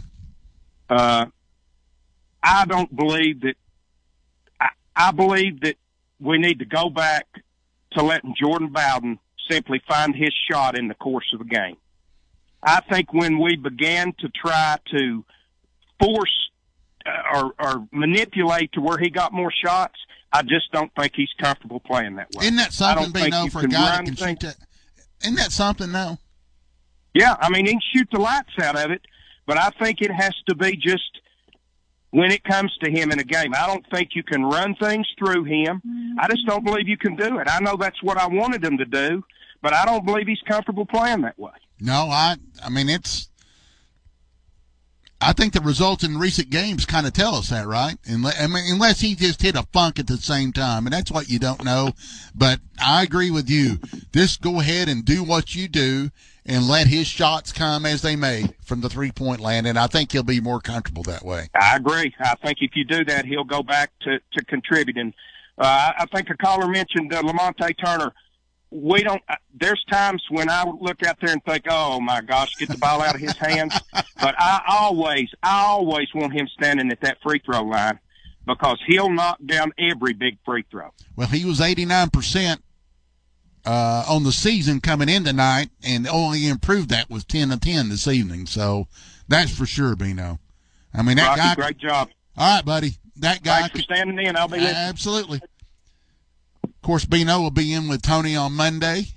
I don't believe that. I believe that we need to go back to letting Jordan Bowden simply find his shot in the course of the game. I think when we began to try to force or manipulate to where he got more shots, I just don't think he's comfortable playing that way. Isn't that something, Bino, for a guy that can shoot that? Isn't that something, though? Yeah, I mean, he can shoot the lights out of it, but I think it has to be just when it comes to him in a game. I don't think you can run things through him. I just don't believe you can do it. I know that's what I wanted him to do, but I don't believe he's comfortable playing that way. No, I mean, I think the results in recent games kind of tell us that, right? Unless he just hit a funk at the same time, and that's what you don't know. But I agree with you. Just go ahead and do what you do and let his shots come as they may from the 3-point land, and I think he'll be more comfortable that way. I agree. I think if you do that, he'll go back to contributing. I think a caller mentioned Lamonte Turner. There's times when I look out there and think, oh my gosh, get the ball out of his hands. But I always want him standing at that free throw line because he'll knock down every big free throw. Well, he was 89% on the season coming in tonight, and only improved that was 10 of 10 this evening. So that's for sure, Bino. I mean, that Rocky, guy. Great job. All right, buddy. That guy. Thanks for standing in. I'll be listening. Absolutely. Of course, Bino will be in with Tony on Monday.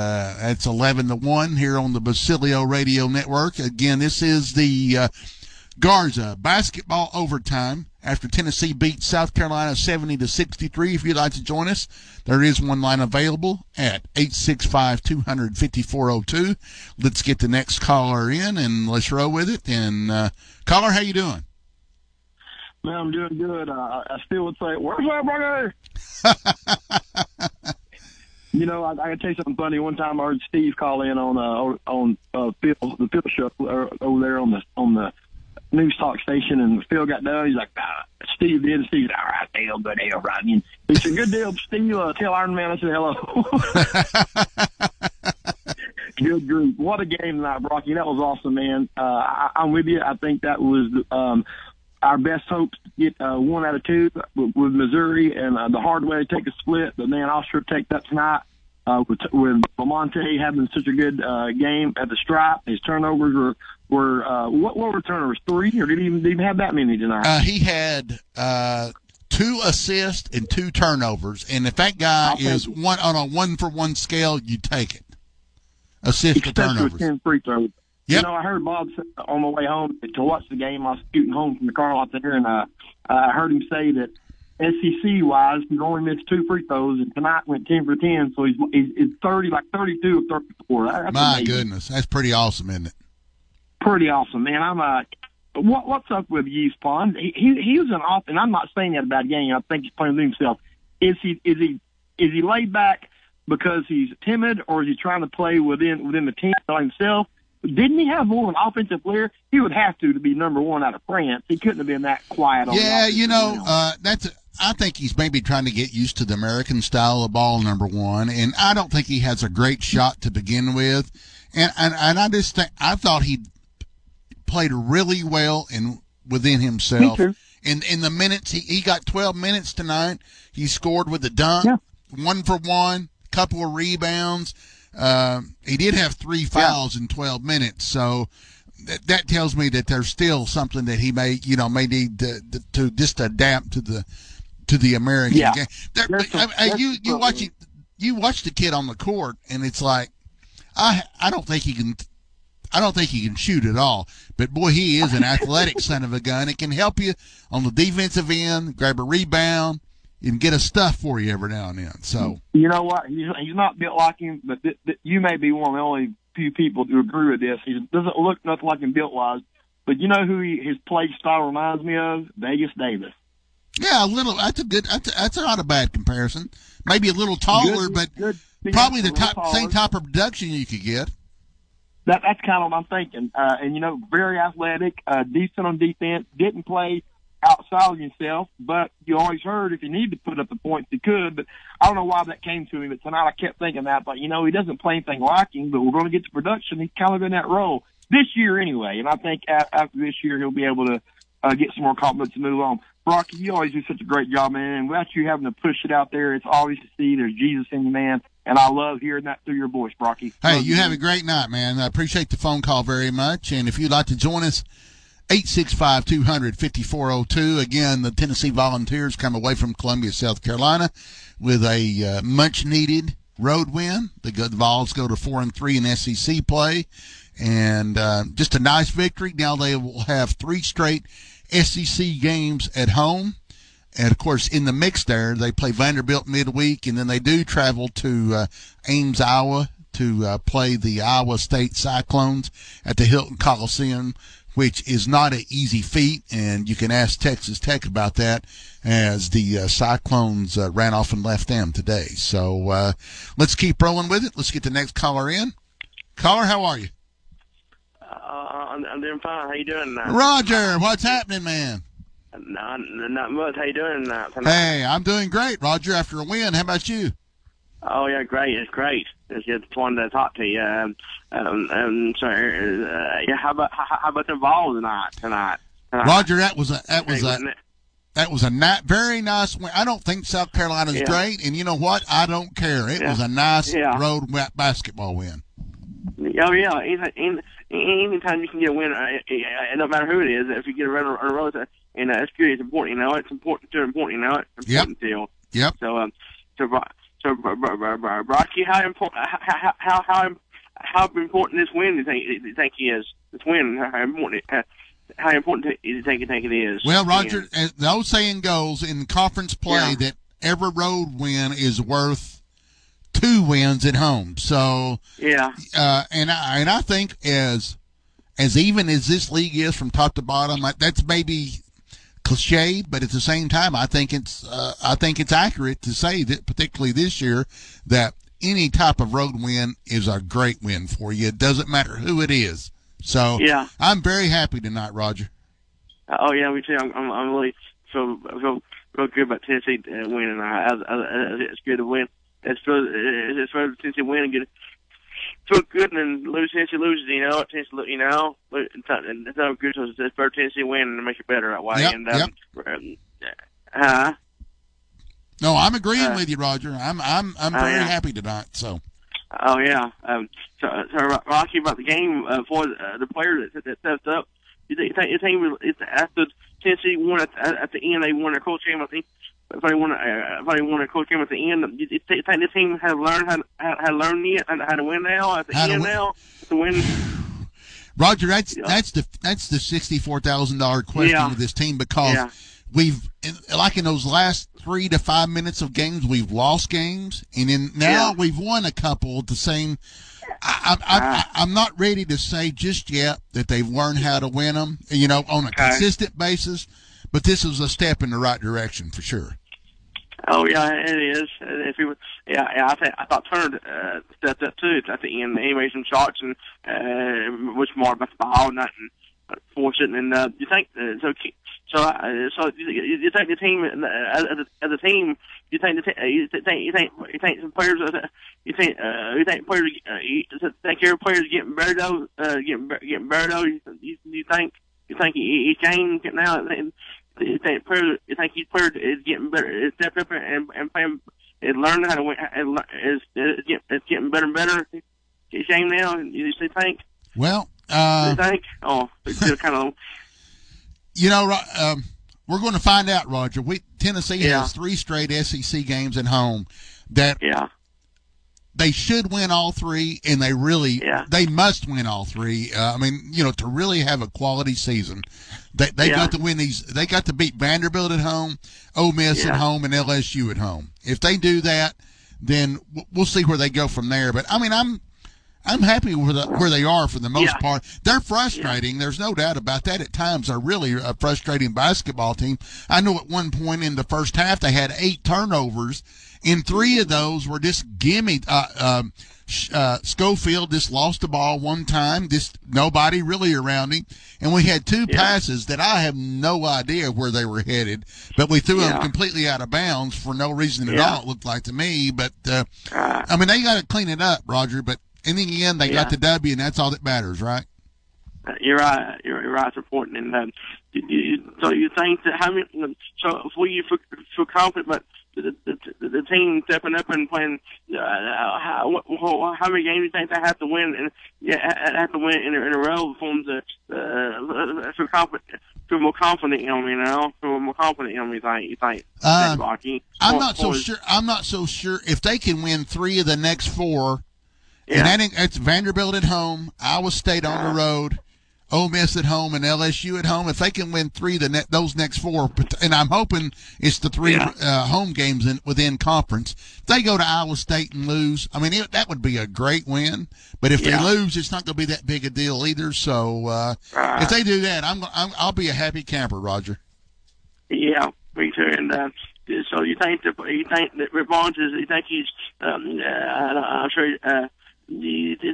It's 11-1 here on the Basilio Radio Network. Again, this is the Garza, basketball overtime after Tennessee beat South Carolina 70-63. If you'd like to join us, there is one line available at 865-200-5402. Let's get the next caller in, and let's roll with it. And, caller, how you doing? Man, I'm doing good. I still would say, where's that brother? You know, I gotta tell you something funny. One time I heard Steve call in on Phil, the Phil show over there on the news talk station, and Phil got done. He's like, Steve did. Steve said, all right, Dale, good deal, right? And he said, good deal, Steve. Tell Iron Man I said hello. Good group. What a game tonight, Brocky. That was awesome, man. I'm with you. I think that was our best hopes to get 1 out of 2 with Missouri, and the hard way to take a split. But, man, I'll sure take that tonight with Lamonte having such a good game at the stripe. His turnovers were what were turnovers, 3? Or did he even have that many tonight? He had 2 assists and 2 turnovers. And if that guy is one on a 1-for-1 scale, you take it. Assist to turnovers. With 10 free throws. Yep. You know, I heard Bob on my way home to watch the game. I was scooting home from the car lot there, and I heard him say that SEC-wise, he's only missed 2 free throws, and tonight went 10 for 10, so he's 32 of 34. That's my amazing. Goodness, that's pretty awesome, isn't it? Pretty awesome, man. What's up with Yves Pons? He was an off, and I'm not saying that about a game. I think he's playing with himself. Is he laid back because he's timid, or is he trying to play within the team by himself? Didn't he have more of an offensive flair? He would have to be number 1 out of France. He couldn't have been that quiet. Yeah, you know, I think he's maybe trying to get used to the American style of ball, number 1, and I don't think he has a great shot to begin with. And I just think I thought he played really well within himself. In the minutes, he got 12 minutes tonight. He scored with a dunk, 1-for-1, couple of rebounds. He did have 3 fouls in 12 minutes, so that tells me that there's still something that he may need to just adapt to the American game. You watch the kid on the court, and it's like I don't think he can shoot at all, but boy, he is an athletic son of a gun. It can help you on the defensive end, grab a rebound, and get a stuff for you every now and then. So you know what? He's not built like him, but you may be one of the only few people to agree with this. He doesn't look nothing like him built-wise, but you know who his play style reminds me of? Vegas Davis. Yeah, a little. That's not a bad comparison. Maybe a little taller, but probably the same type of production you could get. That's kind of what I'm thinking. And very athletic, decent on defense. Didn't play outside of himself, but you always heard if he needed to put up the points, he could. But I don't know why that came to him. But tonight I kept thinking that. But he doesn't play anything like him. But we're going to get to production. He's kind of in that role this year anyway. And I think after this year he'll be able to get some more confidence and move on. Brocky, you always do such a great job, man. And without you having to push it out there, it's obvious to see there's Jesus in you, man. And I love hearing that through your voice, Brocky. Hey, you have a great night, man. I appreciate the phone call very much. And if you'd like to join us, 865-200-5402. Again, the Tennessee Volunteers come away from Columbia, South Carolina with a much-needed road win. The Vols go to 4-3 in SEC play. And just a nice victory. Now they will have 3 straight SEC games at home. And, of course, in the mix there, they play Vanderbilt midweek, and then they do travel to Ames, Iowa to play the Iowa State Cyclones at the Hilton Coliseum, which is not an easy feat, and you can ask Texas Tech about that as the Cyclones ran off and left them today. So let's keep rolling with it. Let's get the next caller in. Caller, how are you? I'm doing fine. How you doing tonight? Roger, what's happening, man? Not much. How you doing tonight? Hey, I'm doing great, Roger, after a win. How about you? Oh, yeah, great. It's great. It's just fun to talk to you. How about the Vols tonight? Roger, that was a very nice win. I don't think South Carolina's great, and you know what? I don't care. It was a nice road basketball win. Oh, yeah. Anytime you can get a win, no matter who it is, if you get a win on a road, and it's good, it's important. It's important. It's important deal. Yep. So Brocky, how important this win do you think is? This win, how important how important do you think it is? Well, Roger, as the old saying goes, in conference play, that every road win is worth 2 wins at home. So and I think as even as this league is from top to bottom, that's maybe cliched, but at the same time, I think it's accurate to say that, particularly this year, that any type of road win is a great win for you. It doesn't matter who it is. So I'm very happy tonight, Roger. Oh yeah, me too. I'm really feel real good about Tennessee winning. It's good to win. It's for Tennessee win and get feel good, and then Tennessee loses. Tennessee, it's not good. So it's for Tennessee win and make it better that way. No, I'm agreeing with you, Roger. I'm very happy tonight. So. Oh yeah. So Rocky, about the game for the player that stepped up. You think after Tennessee won at the end, they won their coach game. I think if they won a coach game at the end, you think the team has learned how to win now at the end now to win. Roger, that's the $64,000 question with this team, because we've in those last 3 to 5 minutes of games, we've lost games, and now we've won a couple at the same. I'm not ready to say just yet that they've learned how to win them, on a consistent basis, but this is a step in the right direction for sure. Oh yeah, it is. I thought Turner stepped up too at the end. He made some shots and was more about the ball, not force it. And you think so you think the team as a team, you think some players every player's getting better though, getting better though. You think each game now, you think each player is getting better, is stepped up and playing, is learning how to win, is getting better and better each game now. You think? Well, you think? Oh, kind of. We're going to find out, Roger. Tennessee has 3 straight SEC games at home that they should win all 3, and they must win all 3. To really have a quality season, they got to win these. They got to beat Vanderbilt at home, Ole Miss at home, and LSU at home. If they do that, then we'll see where they go from there. But I'm happy where they are for the most part. They're frustrating. There's no doubt about that. At times, they're really a frustrating basketball team. I know at one point in the first half, they had 8 turnovers, and 3 of those were just gimme. Schofield just lost the ball one time, just nobody really around him. And we had 2 passes that I have no idea where they were headed, but we threw them completely out of bounds for no reason at all, it looked like to me. But, they got to clean it up, Roger, but in the end, they got the W, and that's all that matters, right? You're right. You're right. It's important. And so you think that for you feel confident, but the team stepping up and playing, how many games do you think they have to win? And have to win in a row for them to feel confident. Feel more confident in them, Feel more confident in them. You think? I'm not so sure. I'm not so sure if they can win 3 of the next 4. Yeah. And that's Vanderbilt at home, Iowa State on the road, Ole Miss at home, and LSU at home. If they can win 3 those next 4, and I'm hoping it's the 3 home games within conference. If they go to Iowa State and lose, that would be a great win. But if they lose, it's not going to be that big a deal either. So if they do that, I'll be a happy camper, Roger. Yeah, me too. And so you think that Rick Barnes is? You think he's? I'm sure. So do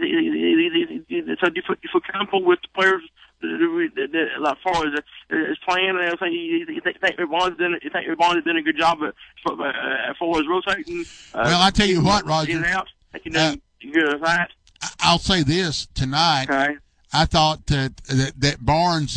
you feel comfortable with the players like far as playing and everything? You think Rick Barnes has done a good job as far as rotating? Well, I tell you what, Roger. Good at that. I'll say this tonight. Okay. I thought that Barnes,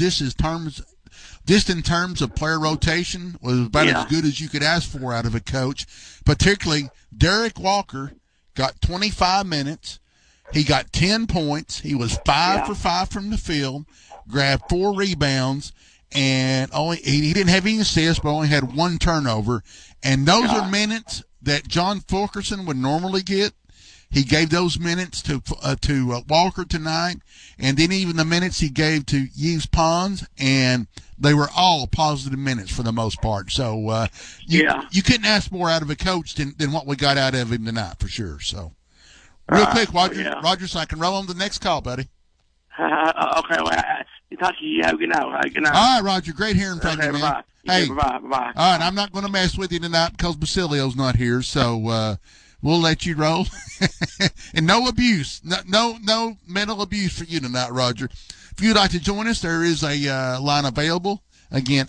just in terms of player rotation, was about as good as you could ask for out of a coach. Particularly, Derek Walker got 25 minutes. He got 10 points. He was 5 for 5 from the field, grabbed 4 rebounds, and he didn't have any assists, but only had 1 turnover. And those are minutes that John Fulkerson would normally get. He gave those minutes to Walker tonight, and then even the minutes he gave to Yves Pons, and they were all positive minutes for the most part. So you couldn't ask more out of a coach than what we got out of him tonight, for sure. So real quick, Roger, so I can roll on to the next call, buddy. Okay, well, talk to you. Have a good night. Good night. All right, Roger. Great hearing from you, man. Bye-bye. Hey, bye-bye. All right, I'm not going to mess with you tonight because Basilio's not here, so we'll let you roll. And no abuse, no mental abuse for you tonight, Roger. If you'd like to join us, there is a line available. Again,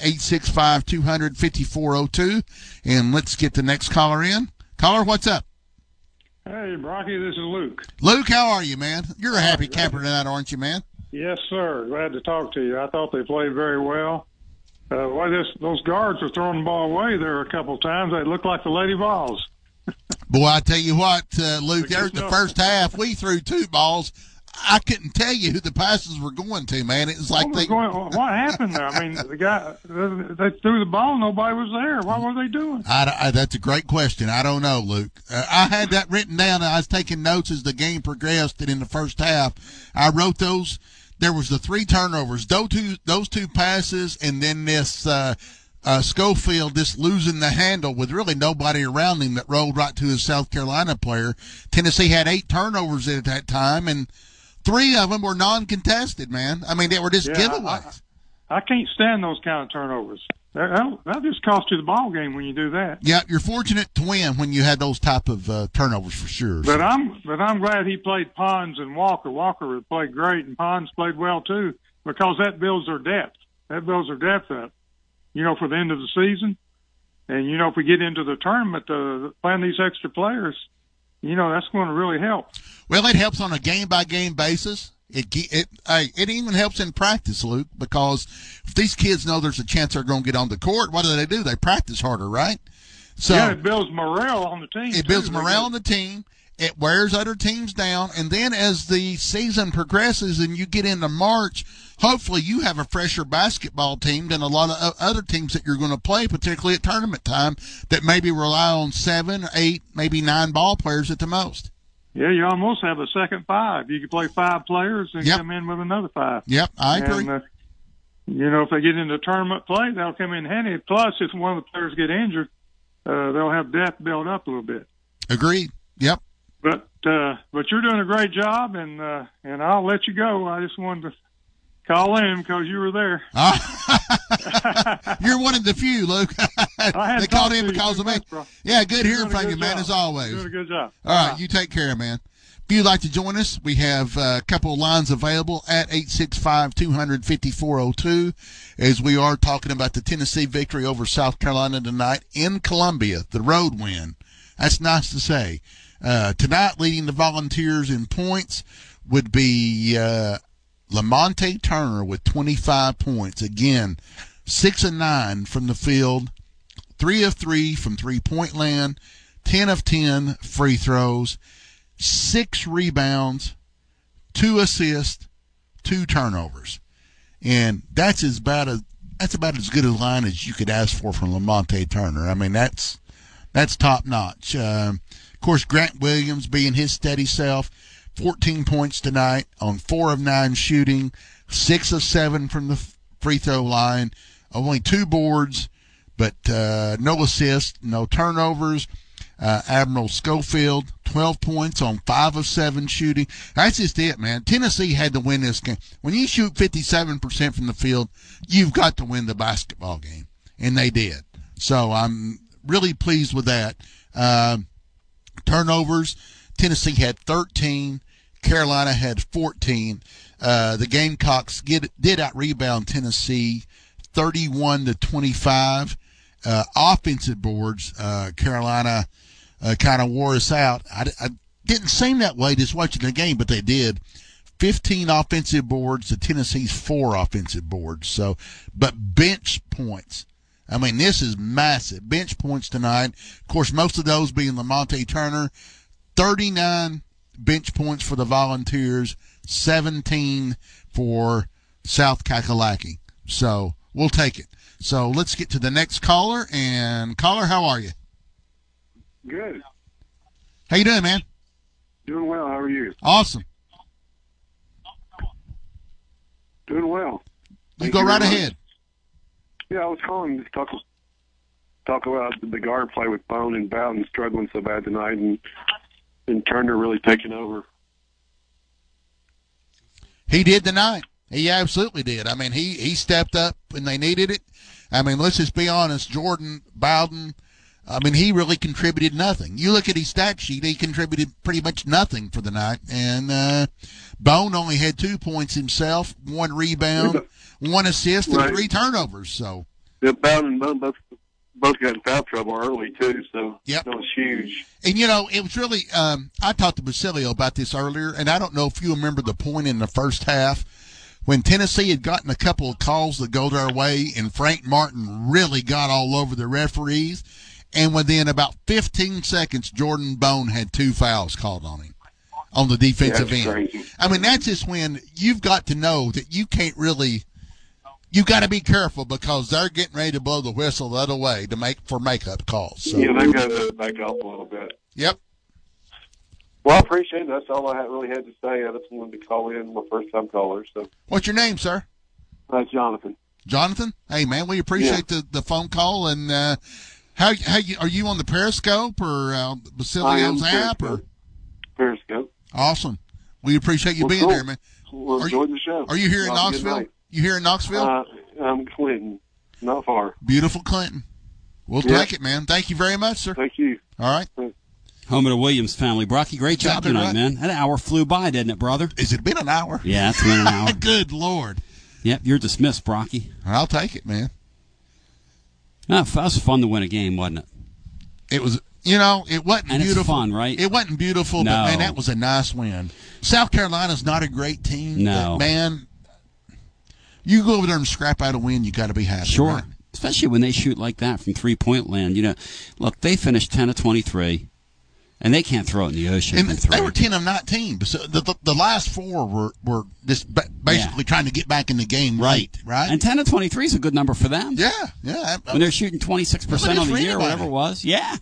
865-200-5402. And let's get the next caller in. Caller, what's up? Hey, Brocky, this is Luke. Luke, how are you, man? You're a happy camper tonight, aren't you, man? Yes, sir. Glad to talk to you. I thought they played very well. Those guards were throwing the ball away there a couple of times. They looked like the Lady Vols. Boy, I tell you what, Luke, there's the first half. We threw 2 balls. I couldn't tell you who the passes were going to, man. It was like what happened there? I mean, the guy, they threw the ball, nobody was there. What were they doing? That's a great question. I don't know, Luke. I had that written down, and I was taking notes as the game progressed, and in the first half, I wrote those. There was the 3 turnovers, those two passes, and then this Schofield just losing the handle with really nobody around him that rolled right to his South Carolina player. Tennessee had 8 turnovers at that time, and 3 of them were non-contested, man. I mean, they were just giveaways. I can't stand those kind of turnovers. That'll just cost you the ball game when you do that. Yeah, you're fortunate to win when you had those type of turnovers for sure. But I'm glad he played Pons and Walker. Walker played great, and Pons played well too, because that builds their depth. That builds their depth up, for the end of the season. And if we get into the tournament, playing these extra players, that's going to really help. Well, it helps on a game-by-game basis. It even helps in practice, Luke, because if these kids know there's a chance they're going to get on the court, what do? They practice harder, right? So it builds morale on the team. It builds morale on the team. It wears other teams down. And then as the season progresses and you get into March, hopefully you have a fresher basketball team than a lot of other teams that you're going to play, particularly at tournament time, that maybe rely on 7, 8, maybe 9 ball players at the most. Yeah, you almost have a second 5. You could play 5 players and come in with another 5. Yep, I agree. And, if they get into tournament play, that'll come in handy. Plus, if one of the players get injured, they'll have depth built up a little bit. Agreed. Yep. But you're doing a great job, and I'll let you go. I just wanted to call in because you were there. You're one of the few, Luke. They called in because of me. Yeah, good hearing from you, man, as always. You're doing a good job. All right, you take care, man. If you'd like to join us, we have a couple of lines available at 865-200-5402 as we are talking about the Tennessee victory over South Carolina tonight in Columbia, the road win. That's nice to say. Tonight, leading the Volunteers in points would be Lamonte Turner with 25 points. Again, 6 of 9 from the field, 3 of 3 from three-point land, 10 of 10 free throws, 6 rebounds, 2 assists, 2 turnovers. And that's about as good a line as you could ask for from Lamonte Turner. I mean, that's top notch. Of course, Grant Williams being his steady self, 14 points tonight on 4 of 9 shooting, 6 of 7 from the free throw line, only 2 boards, but no assists, no turnovers. Admiral Schofield, 12 points on 5 of 7 shooting. That's just it, man. Tennessee had to win this game. When you shoot 57% from the field, you've got to win the basketball game, and they did. So I'm really pleased with that. Turnovers, Tennessee had 13. Carolina had 14. The Gamecocks did out-rebound Tennessee 31-25. Offensive boards, Carolina kind of wore us out. I didn't seem that way just watching the game, but they did. 15 offensive boards to Tennessee's 4 offensive boards. So, but bench points. I mean, this is massive. Bench points tonight. Of course, most of those being Lamonte Turner. 39 bench points for the Volunteers, 17 for South Kakalaki. So we'll take it. So let's get to the next caller. And caller, how are you? Good. How you doing, man? Doing well. How are you? Awesome. Doing well. You go right ahead. Yeah, I was calling to talk about the guard play with Bone and Bowden struggling so bad tonight, and Turner really taking over. He did tonight. He absolutely did. I mean, he stepped up when they needed it. I mean, let's just be honest. Jordan Bowden, I mean, he really contributed nothing. You look at his stat sheet, he contributed pretty much nothing for the night. And Bone only had 2 points himself, 1 rebound, 1 assist, and 3 turnovers. So yeah, Bowden and Bone both got in foul trouble early, too, so yep. That was huge. And, you know, it was really I talked to Basilio about this earlier, and I don't know if you remember the point in the first half when Tennessee had gotten a couple of calls that go their way, and Frank Martin really got all over the referees. And within about 15 seconds, Jordan Bone had 2 fouls called on him on the defensive end. Crazy. I mean, that's just when you've got to know that you can't really – you've got to be careful because they're getting ready to blow the whistle the other way to for makeup calls. So. Yeah, they've got to back up a little bit. Yep. Well, I appreciate it. That's all I really had to say. I just wanted to call in, my first-time caller. So, what's your name, sir? Jonathan. Jonathan? Hey, man, we appreciate the phone call. And how are you on the Periscope or Basilio's app? Or? Periscope. Awesome. We appreciate you being there, man. Well, enjoyed the show. Are you here in Knoxville? You here in Knoxville? I'm Clinton. Not far. Beautiful Clinton. We'll take it, man. Thank you very much, sir. Thank you. All right. Home of the Williams family. Brocky, great job tonight, man. That hour flew by, didn't it, brother? Has it been an hour? Yeah, it's been an hour. Good Lord. Yep, you're dismissed, Brocky. I'll take it, man. No, that was fun to win a game, wasn't it? It was, you know, it wasn't and beautiful. It's fun, right? It wasn't beautiful, no. But, man, that was a nice win. South Carolina's not a great team. No. But, man, you go over there and scrap out a win, you got to be happy. Sure. Right? Especially when they shoot like that from three-point land. You know, look, they finished 10 of 23. And they can't throw it in the ocean. And they were 10 of 19. So the last 4 were just basically trying to get back in the game right? And 10 of 23 is a good number for them. Yeah. When they're shooting 26% on the year, whatever it was. Yeah.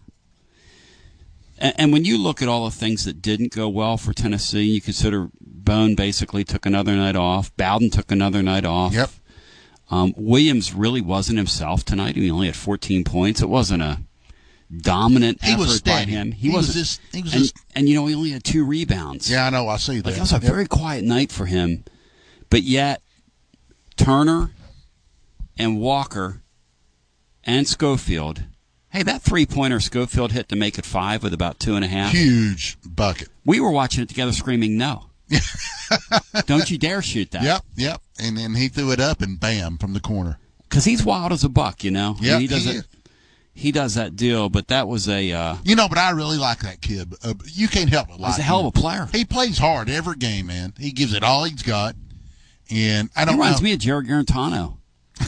And when you look at all the things that didn't go well for Tennessee, you consider Bone basically took another night off. Bowden took another night off. Yep. Williams really wasn't himself tonight. He only had 14 points. It wasn't a dominant effort by him. He was and you know, he only had 2 rebounds. Yeah, I know. I see that. Like, it was a very quiet night for him. But yet, Turner and Walker and Schofield. Hey, that 3-pointer Schofield hit to make it 5 with about 2.5. Huge bucket. We were watching it together screaming, no. Don't you dare shoot that. Yep. And then he threw it up and bam, from the corner. Because he's wild as a buck, you know. Yeah, he does that deal, but that was a... you know, but I really like that kid. You can't help but like him. He's a hell of a player. He plays hard every game, man. He gives it all he's got. And I don't know. He reminds me of Jared Garantano.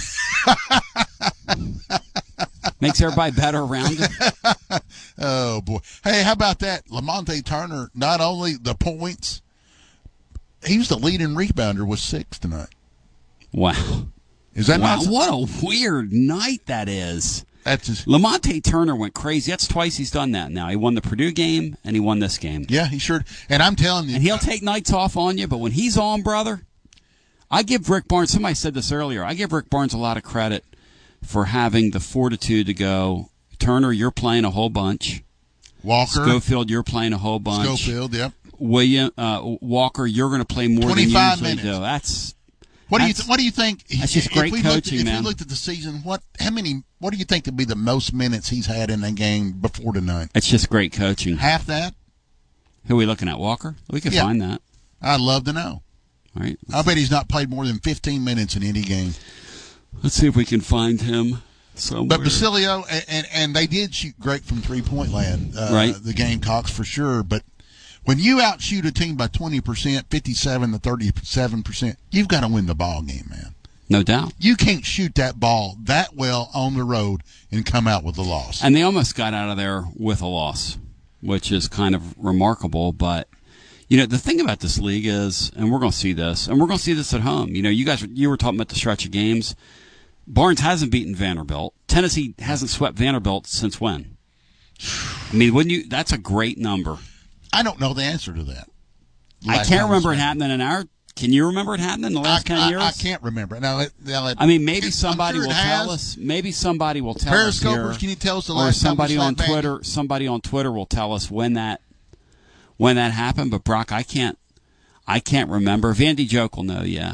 Makes everybody better around him. Oh, boy. Hey, how about that? Lamonte Turner, not only the points, he was the leading rebounder with 6 tonight. Wow. Is that nice? What a weird night that is. That's just, Lamonte Turner went crazy. That's twice he's done that now. He won the Purdue game, and he won this game. Yeah, he sure. And I'm telling you. And he'll take nights off on you, but when he's on, brother, I give Rick Barnes, somebody said this earlier, I give Rick Barnes a lot of credit for having the fortitude to go, Turner, you're playing a whole bunch. Walker. Schofield, you're playing a whole bunch. Schofield, yep. Walker, you're going to play more than you usually do. What do you think? That's just great coaching, man. If we looked at the season, what do you think would be the most minutes he's had in a game before tonight? It's just great coaching. Half that? Who are we looking at, Walker? We can find that. I'd love to know. All right. I bet he's not played more than 15 minutes in any game. Let's see if we can find him somewhere. But Basilio, and they did shoot great from three-point land, right? The Gamecocks for sure, but when you outshoot a team by 20%, 57 to 37%, you've got to win the ball game, man. No doubt. You can't shoot that ball that well on the road and come out with a loss. And they almost got out of there with a loss, which is kind of remarkable. But, you know, the thing about this league is, and we're going to see this, and we're going to see this at home. You know, you were talking about the stretch of games. Barnes hasn't beaten Vanderbilt. Tennessee hasn't swept Vanderbilt since when? I mean, that's a great number. I don't know the answer to that. I can't remember it happening in our. Can you remember it happening in the last 10 years? I can't remember. Maybe somebody will tell us. Maybe somebody will tell us here. Periscopers, can you tell us the last time? Or somebody on Twitter will tell us when that happened. But Brock, I can't remember. Vandy Joke will know. Yeah.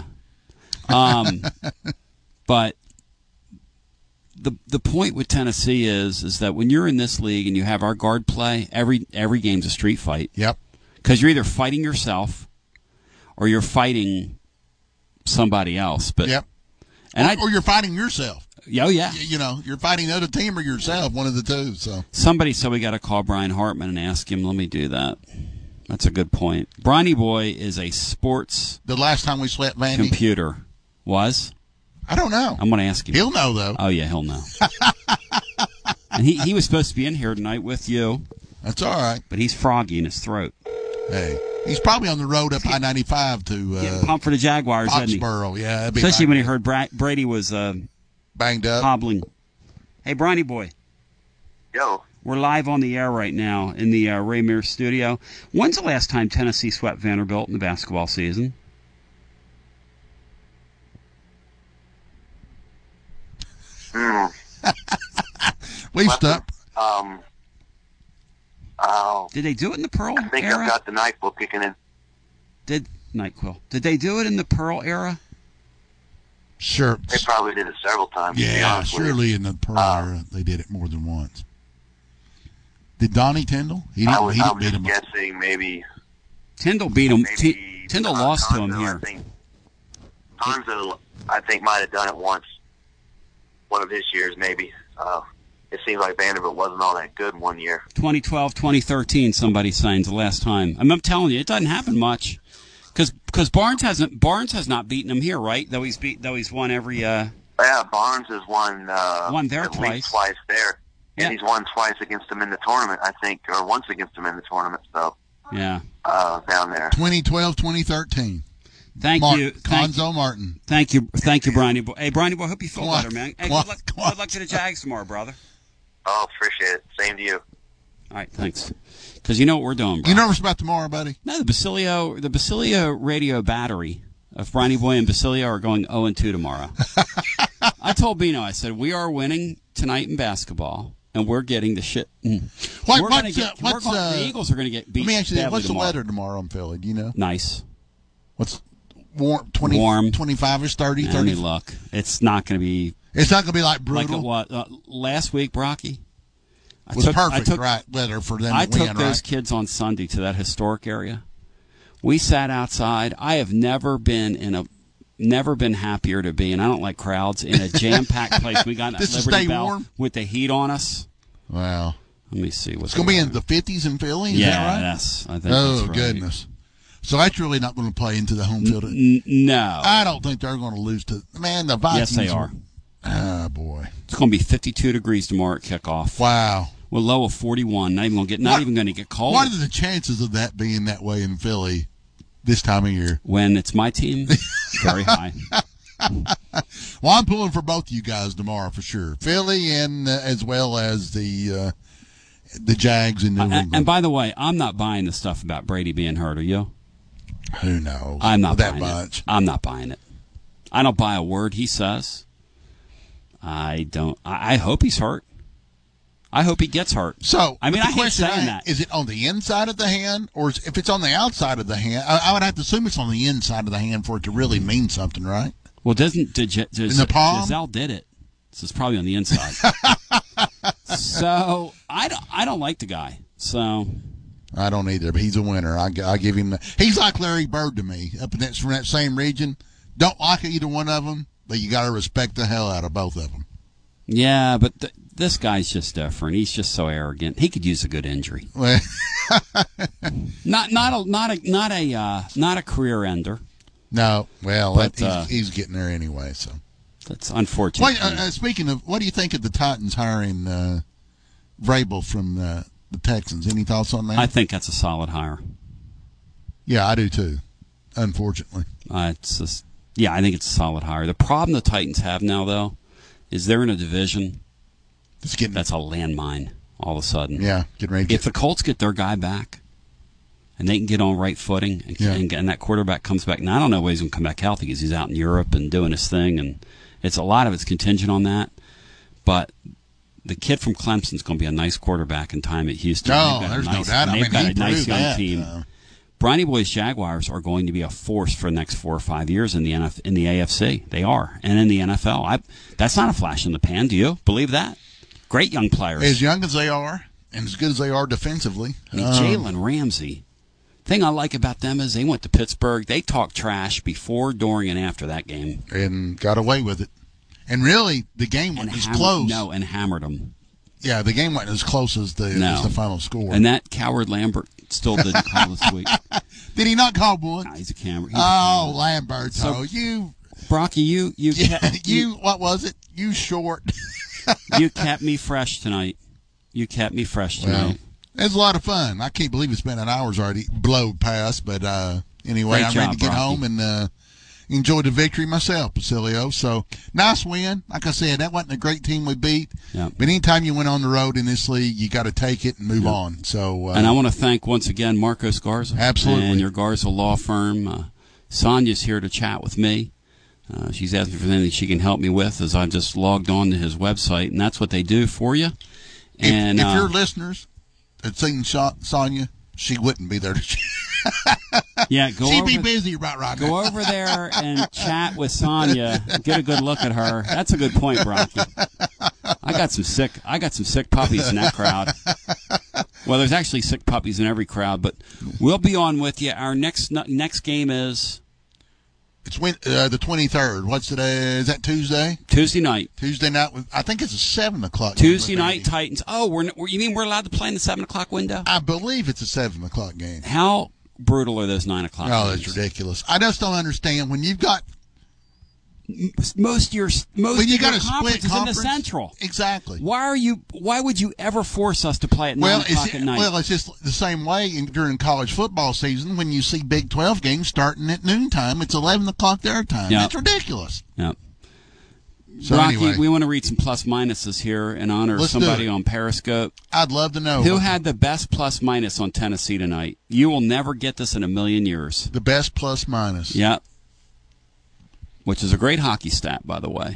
But the point with Tennessee is that when you're in this league and you have our guard play, every game's a street fight. Yep. Because you're either fighting yourself or you're fighting somebody else. But yep. Or you're fighting yourself. Oh, yeah. You're fighting the other team or yourself, one of the two. So somebody said we got to call Brian Hartman and ask him. Let me do that. That's a good point. Bronny Boy is a sports. The last time we slept, Vandy computer was. I don't know. I'm going to ask him. He'll know though. Oh yeah, he'll know. And he was supposed to be in here tonight with you. That's all right. But he's froggy in his throat. Hey, he's probably on the road up I-95 to getting pumped for the Jaguars, Foxborough. Yeah, especially when he heard Brady was banged up, hobbling. Hey, Bronny Boy. Yo. We're live on the air right now in the Ray Mears studio. When's the last time Tennessee swept Vanderbilt in the basketball season? We've stuck. Did they do it in the Pearl era? I think I've got the NyQuil kicking in. Did they do it in the Pearl era? Sure. They probably did it several times. Yeah, surely in the Pearl era they did it more than once. Did Donnie Tyndall? He didn't beat him. Guessing maybe. Tyndall beat him. Tyndall lost to him here. Hanzo, I think, might have done it once. One of his years, maybe. It seems like Vanderbilt wasn't all that good one year. 2012, 2013, somebody signed the last time. I'm telling you, it doesn't happen much, because Barnes has not beaten him here, right? Though he's won every. Yeah, Barnes has won there twice there, and he's won twice against him in the tournament, I think, or once against him in the tournament. So yeah, down there. 2012, 2013. Thank you, Conzo Martin. Thank you, Bronny Boy. Hey, Bronny Boy, hope you feel better, man. Hey, good luck to the Jags tomorrow, brother. Oh, appreciate it. Same to you. All right, thanks. Because you know what we're doing, bro. You nervous about tomorrow, buddy? No, the Basilio radio battery of Bronny Boy and Basilio are going 0-2 tomorrow. I told Bino, I said, we are winning tonight in basketball, and we're getting the shit. The Eagles are going to get beat. Let me ask you this. What's tomorrow. The weather tomorrow in Philly? Do you know? Nice. What's warm? 25-ish, 30, 30. Let me look. It's not going to be. It's not going to be like brutal. Like last week, Brocky? It was perfect weather for them to win, I took those kids on Sunday to that historic area. We sat outside. I have never been happier to be, and I don't like crowds, in a jam-packed place. We got that Liberty Bell warm? With the heat on us. Wow. Let me see. It's going to be in the 50s in Philly? Is that right? Yes. I think that's right. Goodness. So that's really not going to play into the home field? No. I don't think they're going to lose to... Man, the Vikings... Yes, they are. Oh, boy. It's going to be 52 degrees tomorrow at kickoff. Wow. With a low of 41. Not even going to get cold. What are the chances of that being that way in Philly this time of year? When it's my team, very high. Well, I'm pulling for both of you guys tomorrow for sure. Philly and as well as the Jags in New England. And by the way, I'm not buying the stuff about Brady being hurt. Are you? Who knows? I'm not that buying much. It. I'm not buying it. I don't buy a word he says. I don't. I hope he's hurt. I hope he gets hurt. So, I hate saying that. Is it on the inside of the hand, or if it's on the outside of the hand? I would have to assume it's on the inside of the hand for it to really mean something, right? Well, in the palm? Giselle did it, so it's probably on the inside. So I don't like the guy. So I don't either, but he's a winner. I give him he's like Larry Bird to me, from that same region. Don't like either one of them, but you got to respect the hell out of both of them. Yeah, but this guy's just different. He's just so arrogant. He could use a good injury. not a career ender. No, well, but, he's getting there anyway. So that's unfortunate. Wait, speaking of, what do you think of the Titans hiring Vrabel from the Texans? Any thoughts on that? I think that's a solid hire. Yeah, I do too. Unfortunately, I think it's a solid hire. The problem the Titans have now, though, is they're in a division that's a landmine all of a sudden. Yeah, getting ready. If the Colts get their guy back, and they can get on right footing, and that quarterback comes back. Now, I don't know when he's going to come back healthy because he's out in Europe and doing his thing, and it's a lot of it's contingent on that. But the kid from Clemson's going to be a nice quarterback in time at Houston. No, there's no doubt. They've got a nice young that, team. Brownie Boys Jaguars are going to be a force for the next 4 or 5 years in the AFC. They are, and in the NFL. That's not a flash in the pan. Do you believe that? Great young players, as young as they are, and as good as they are defensively. I mean, Jalen Ramsey. Thing I like about them is they went to Pittsburgh. They talked trash before, during, and after that game, and got away with it. And really, the game was close. And hammered them. Yeah, the game wasn't as close as the final score. And that coward Lambert still didn't call this week. Did he not call one? Nah, he's a camera. Lambert. So you, Brocky, you what was it? You short. You kept me fresh tonight. Well, it was a lot of fun. I can't believe it's been an hour's already blowed past, but anyway, Great I'm job, ready to get Brocky. home and enjoy the victory myself, Basilio. So, nice win. Like I said, that wasn't a great team we beat. Yep. But anytime you went on the road in this league, you got to take it and move on. So, and I want to thank once again Marcos Garza. Absolutely. And your Garza Law Firm. Sonia's here to chat with me. She's asked me for anything she can help me with as I've just logged on to his website, and that's what they do for you. And if your listeners had seen Sonia, she wouldn't be there. Yeah, she'd be busy right now. Go over there and chat with Sonia. Get a good look at her. That's a good point, Brocky. I got some sick puppies in that crowd. Well, there's actually sick puppies in every crowd, but we'll be on with you. Our next game is. It's the 23rd. What's today? Is that Tuesday? Tuesday night. Tuesday night. I think it's a 7 o'clock. Tuesday night Titans. Oh, you mean we're allowed to play in the 7 o'clock window? I believe it's a 7 o'clock game. How brutal are those 9 o'clock games? That's ridiculous. I just don't understand when you've got most of your split conference is in the Central. Exactly. Why would you ever force us to play at 9 o'clock at night? Well, it's just the same way during college football season when you see Big 12 games starting at noontime. It's 11 o'clock their time. Yep. That's ridiculous. Yep. So Rocky, anyway, we want to read some plus minuses here in honor of somebody on Periscope. I'd love to know. Who had the best plus minus on Tennessee tonight? You will never get this in a million years. The best plus minus. Yep. Which is a great hockey stat, by the way.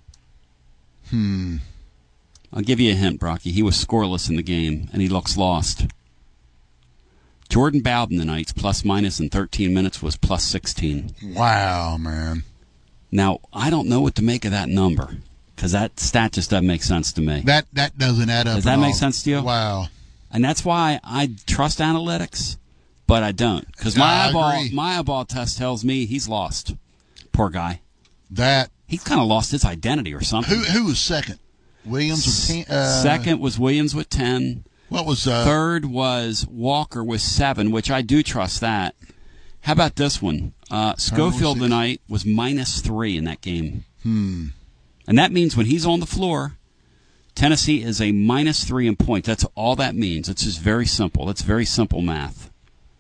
I'll give you a hint, Brocky. He was scoreless in the game, and he looks lost. Jordan Bowden tonight's plus minus in 13 minutes was plus 16. Wow, man. Now, I don't know what to make of that number, because that stat just doesn't make sense to me. That doesn't add up. Does that make sense to you? Wow. And that's why I trust analytics, but I don't. Because my eyeball test tells me he's lost. Poor guy. He's kind of lost his identity or something. Who was second? Williams with 10. Second was Williams with 10. What was third was Walker with 7, which I do trust that. How about this one? Schofield tonight was minus 3 in that game. And that means when he's on the floor, Tennessee is a minus 3 in points. That's all that means. It's just very simple. That's very simple math.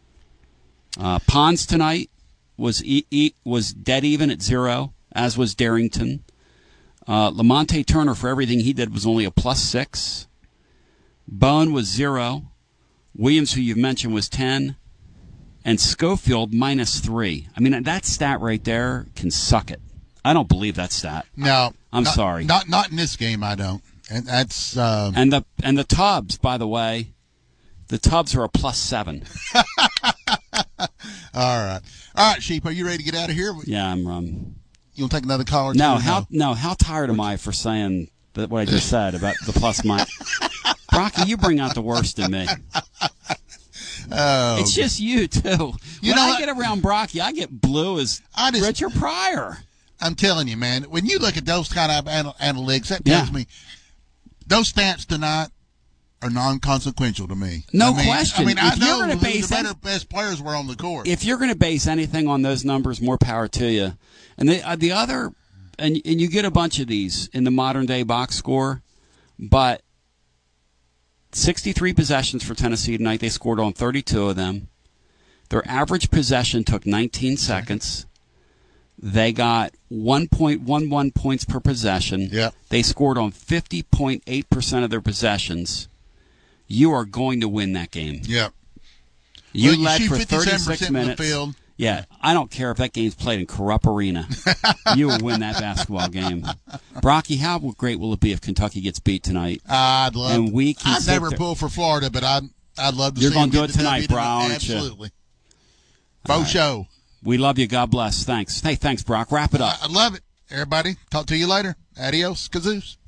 Pons tonight was dead even at 0, as was Darrington. Lamonte Turner, for everything he did, was only a plus 6. Bone was 0. Williams, who you've mentioned, was 10. And Schofield minus 3. I mean, that stat right there can suck it. I don't believe that stat. No, I'm sorry. Not in this game. I don't. And that's and the Tubs, by the way, the Tubs are a plus 7. All right, Sheep. Are you ready to get out of here? Yeah, I'm. You want to take another caller? No. How tired am I for saying that what I just said about the plus minus? Brocky, you bring out the worst in me. Oh, it's just you too. When I get around Brocky, I get blue as Richard Pryor. I'm telling you, man. When you look at those kind of analytics, that tells me those stats tonight are non-consequential to me. No question. I mean, I know who the best players were on the court. If you're going to base anything on those numbers, more power to you. And the other, and you get a bunch of these in the modern day box score, but 63 possessions for Tennessee tonight. They scored on 32 of them. Their average possession took 19 seconds. They got 1.11 points per possession. Yep. They scored on 50.8% of their possessions. You are going to win that game. Yep. You led for 36 minutes. minutes. In the field. Yeah, I don't care if that game's played in Corrupt Arena. You will win that basketball game. Brocky, how great will it be if Kentucky gets beat tonight? I'd love. And we can I'd never pull for Florida, but I'd love to. You're see going to do them it tonight, bro. Absolutely. Faux show. We love you. God bless. Thanks. Hey, thanks, Brock. Wrap it up. I love it. Everybody, talk to you later. Adios, kazoos.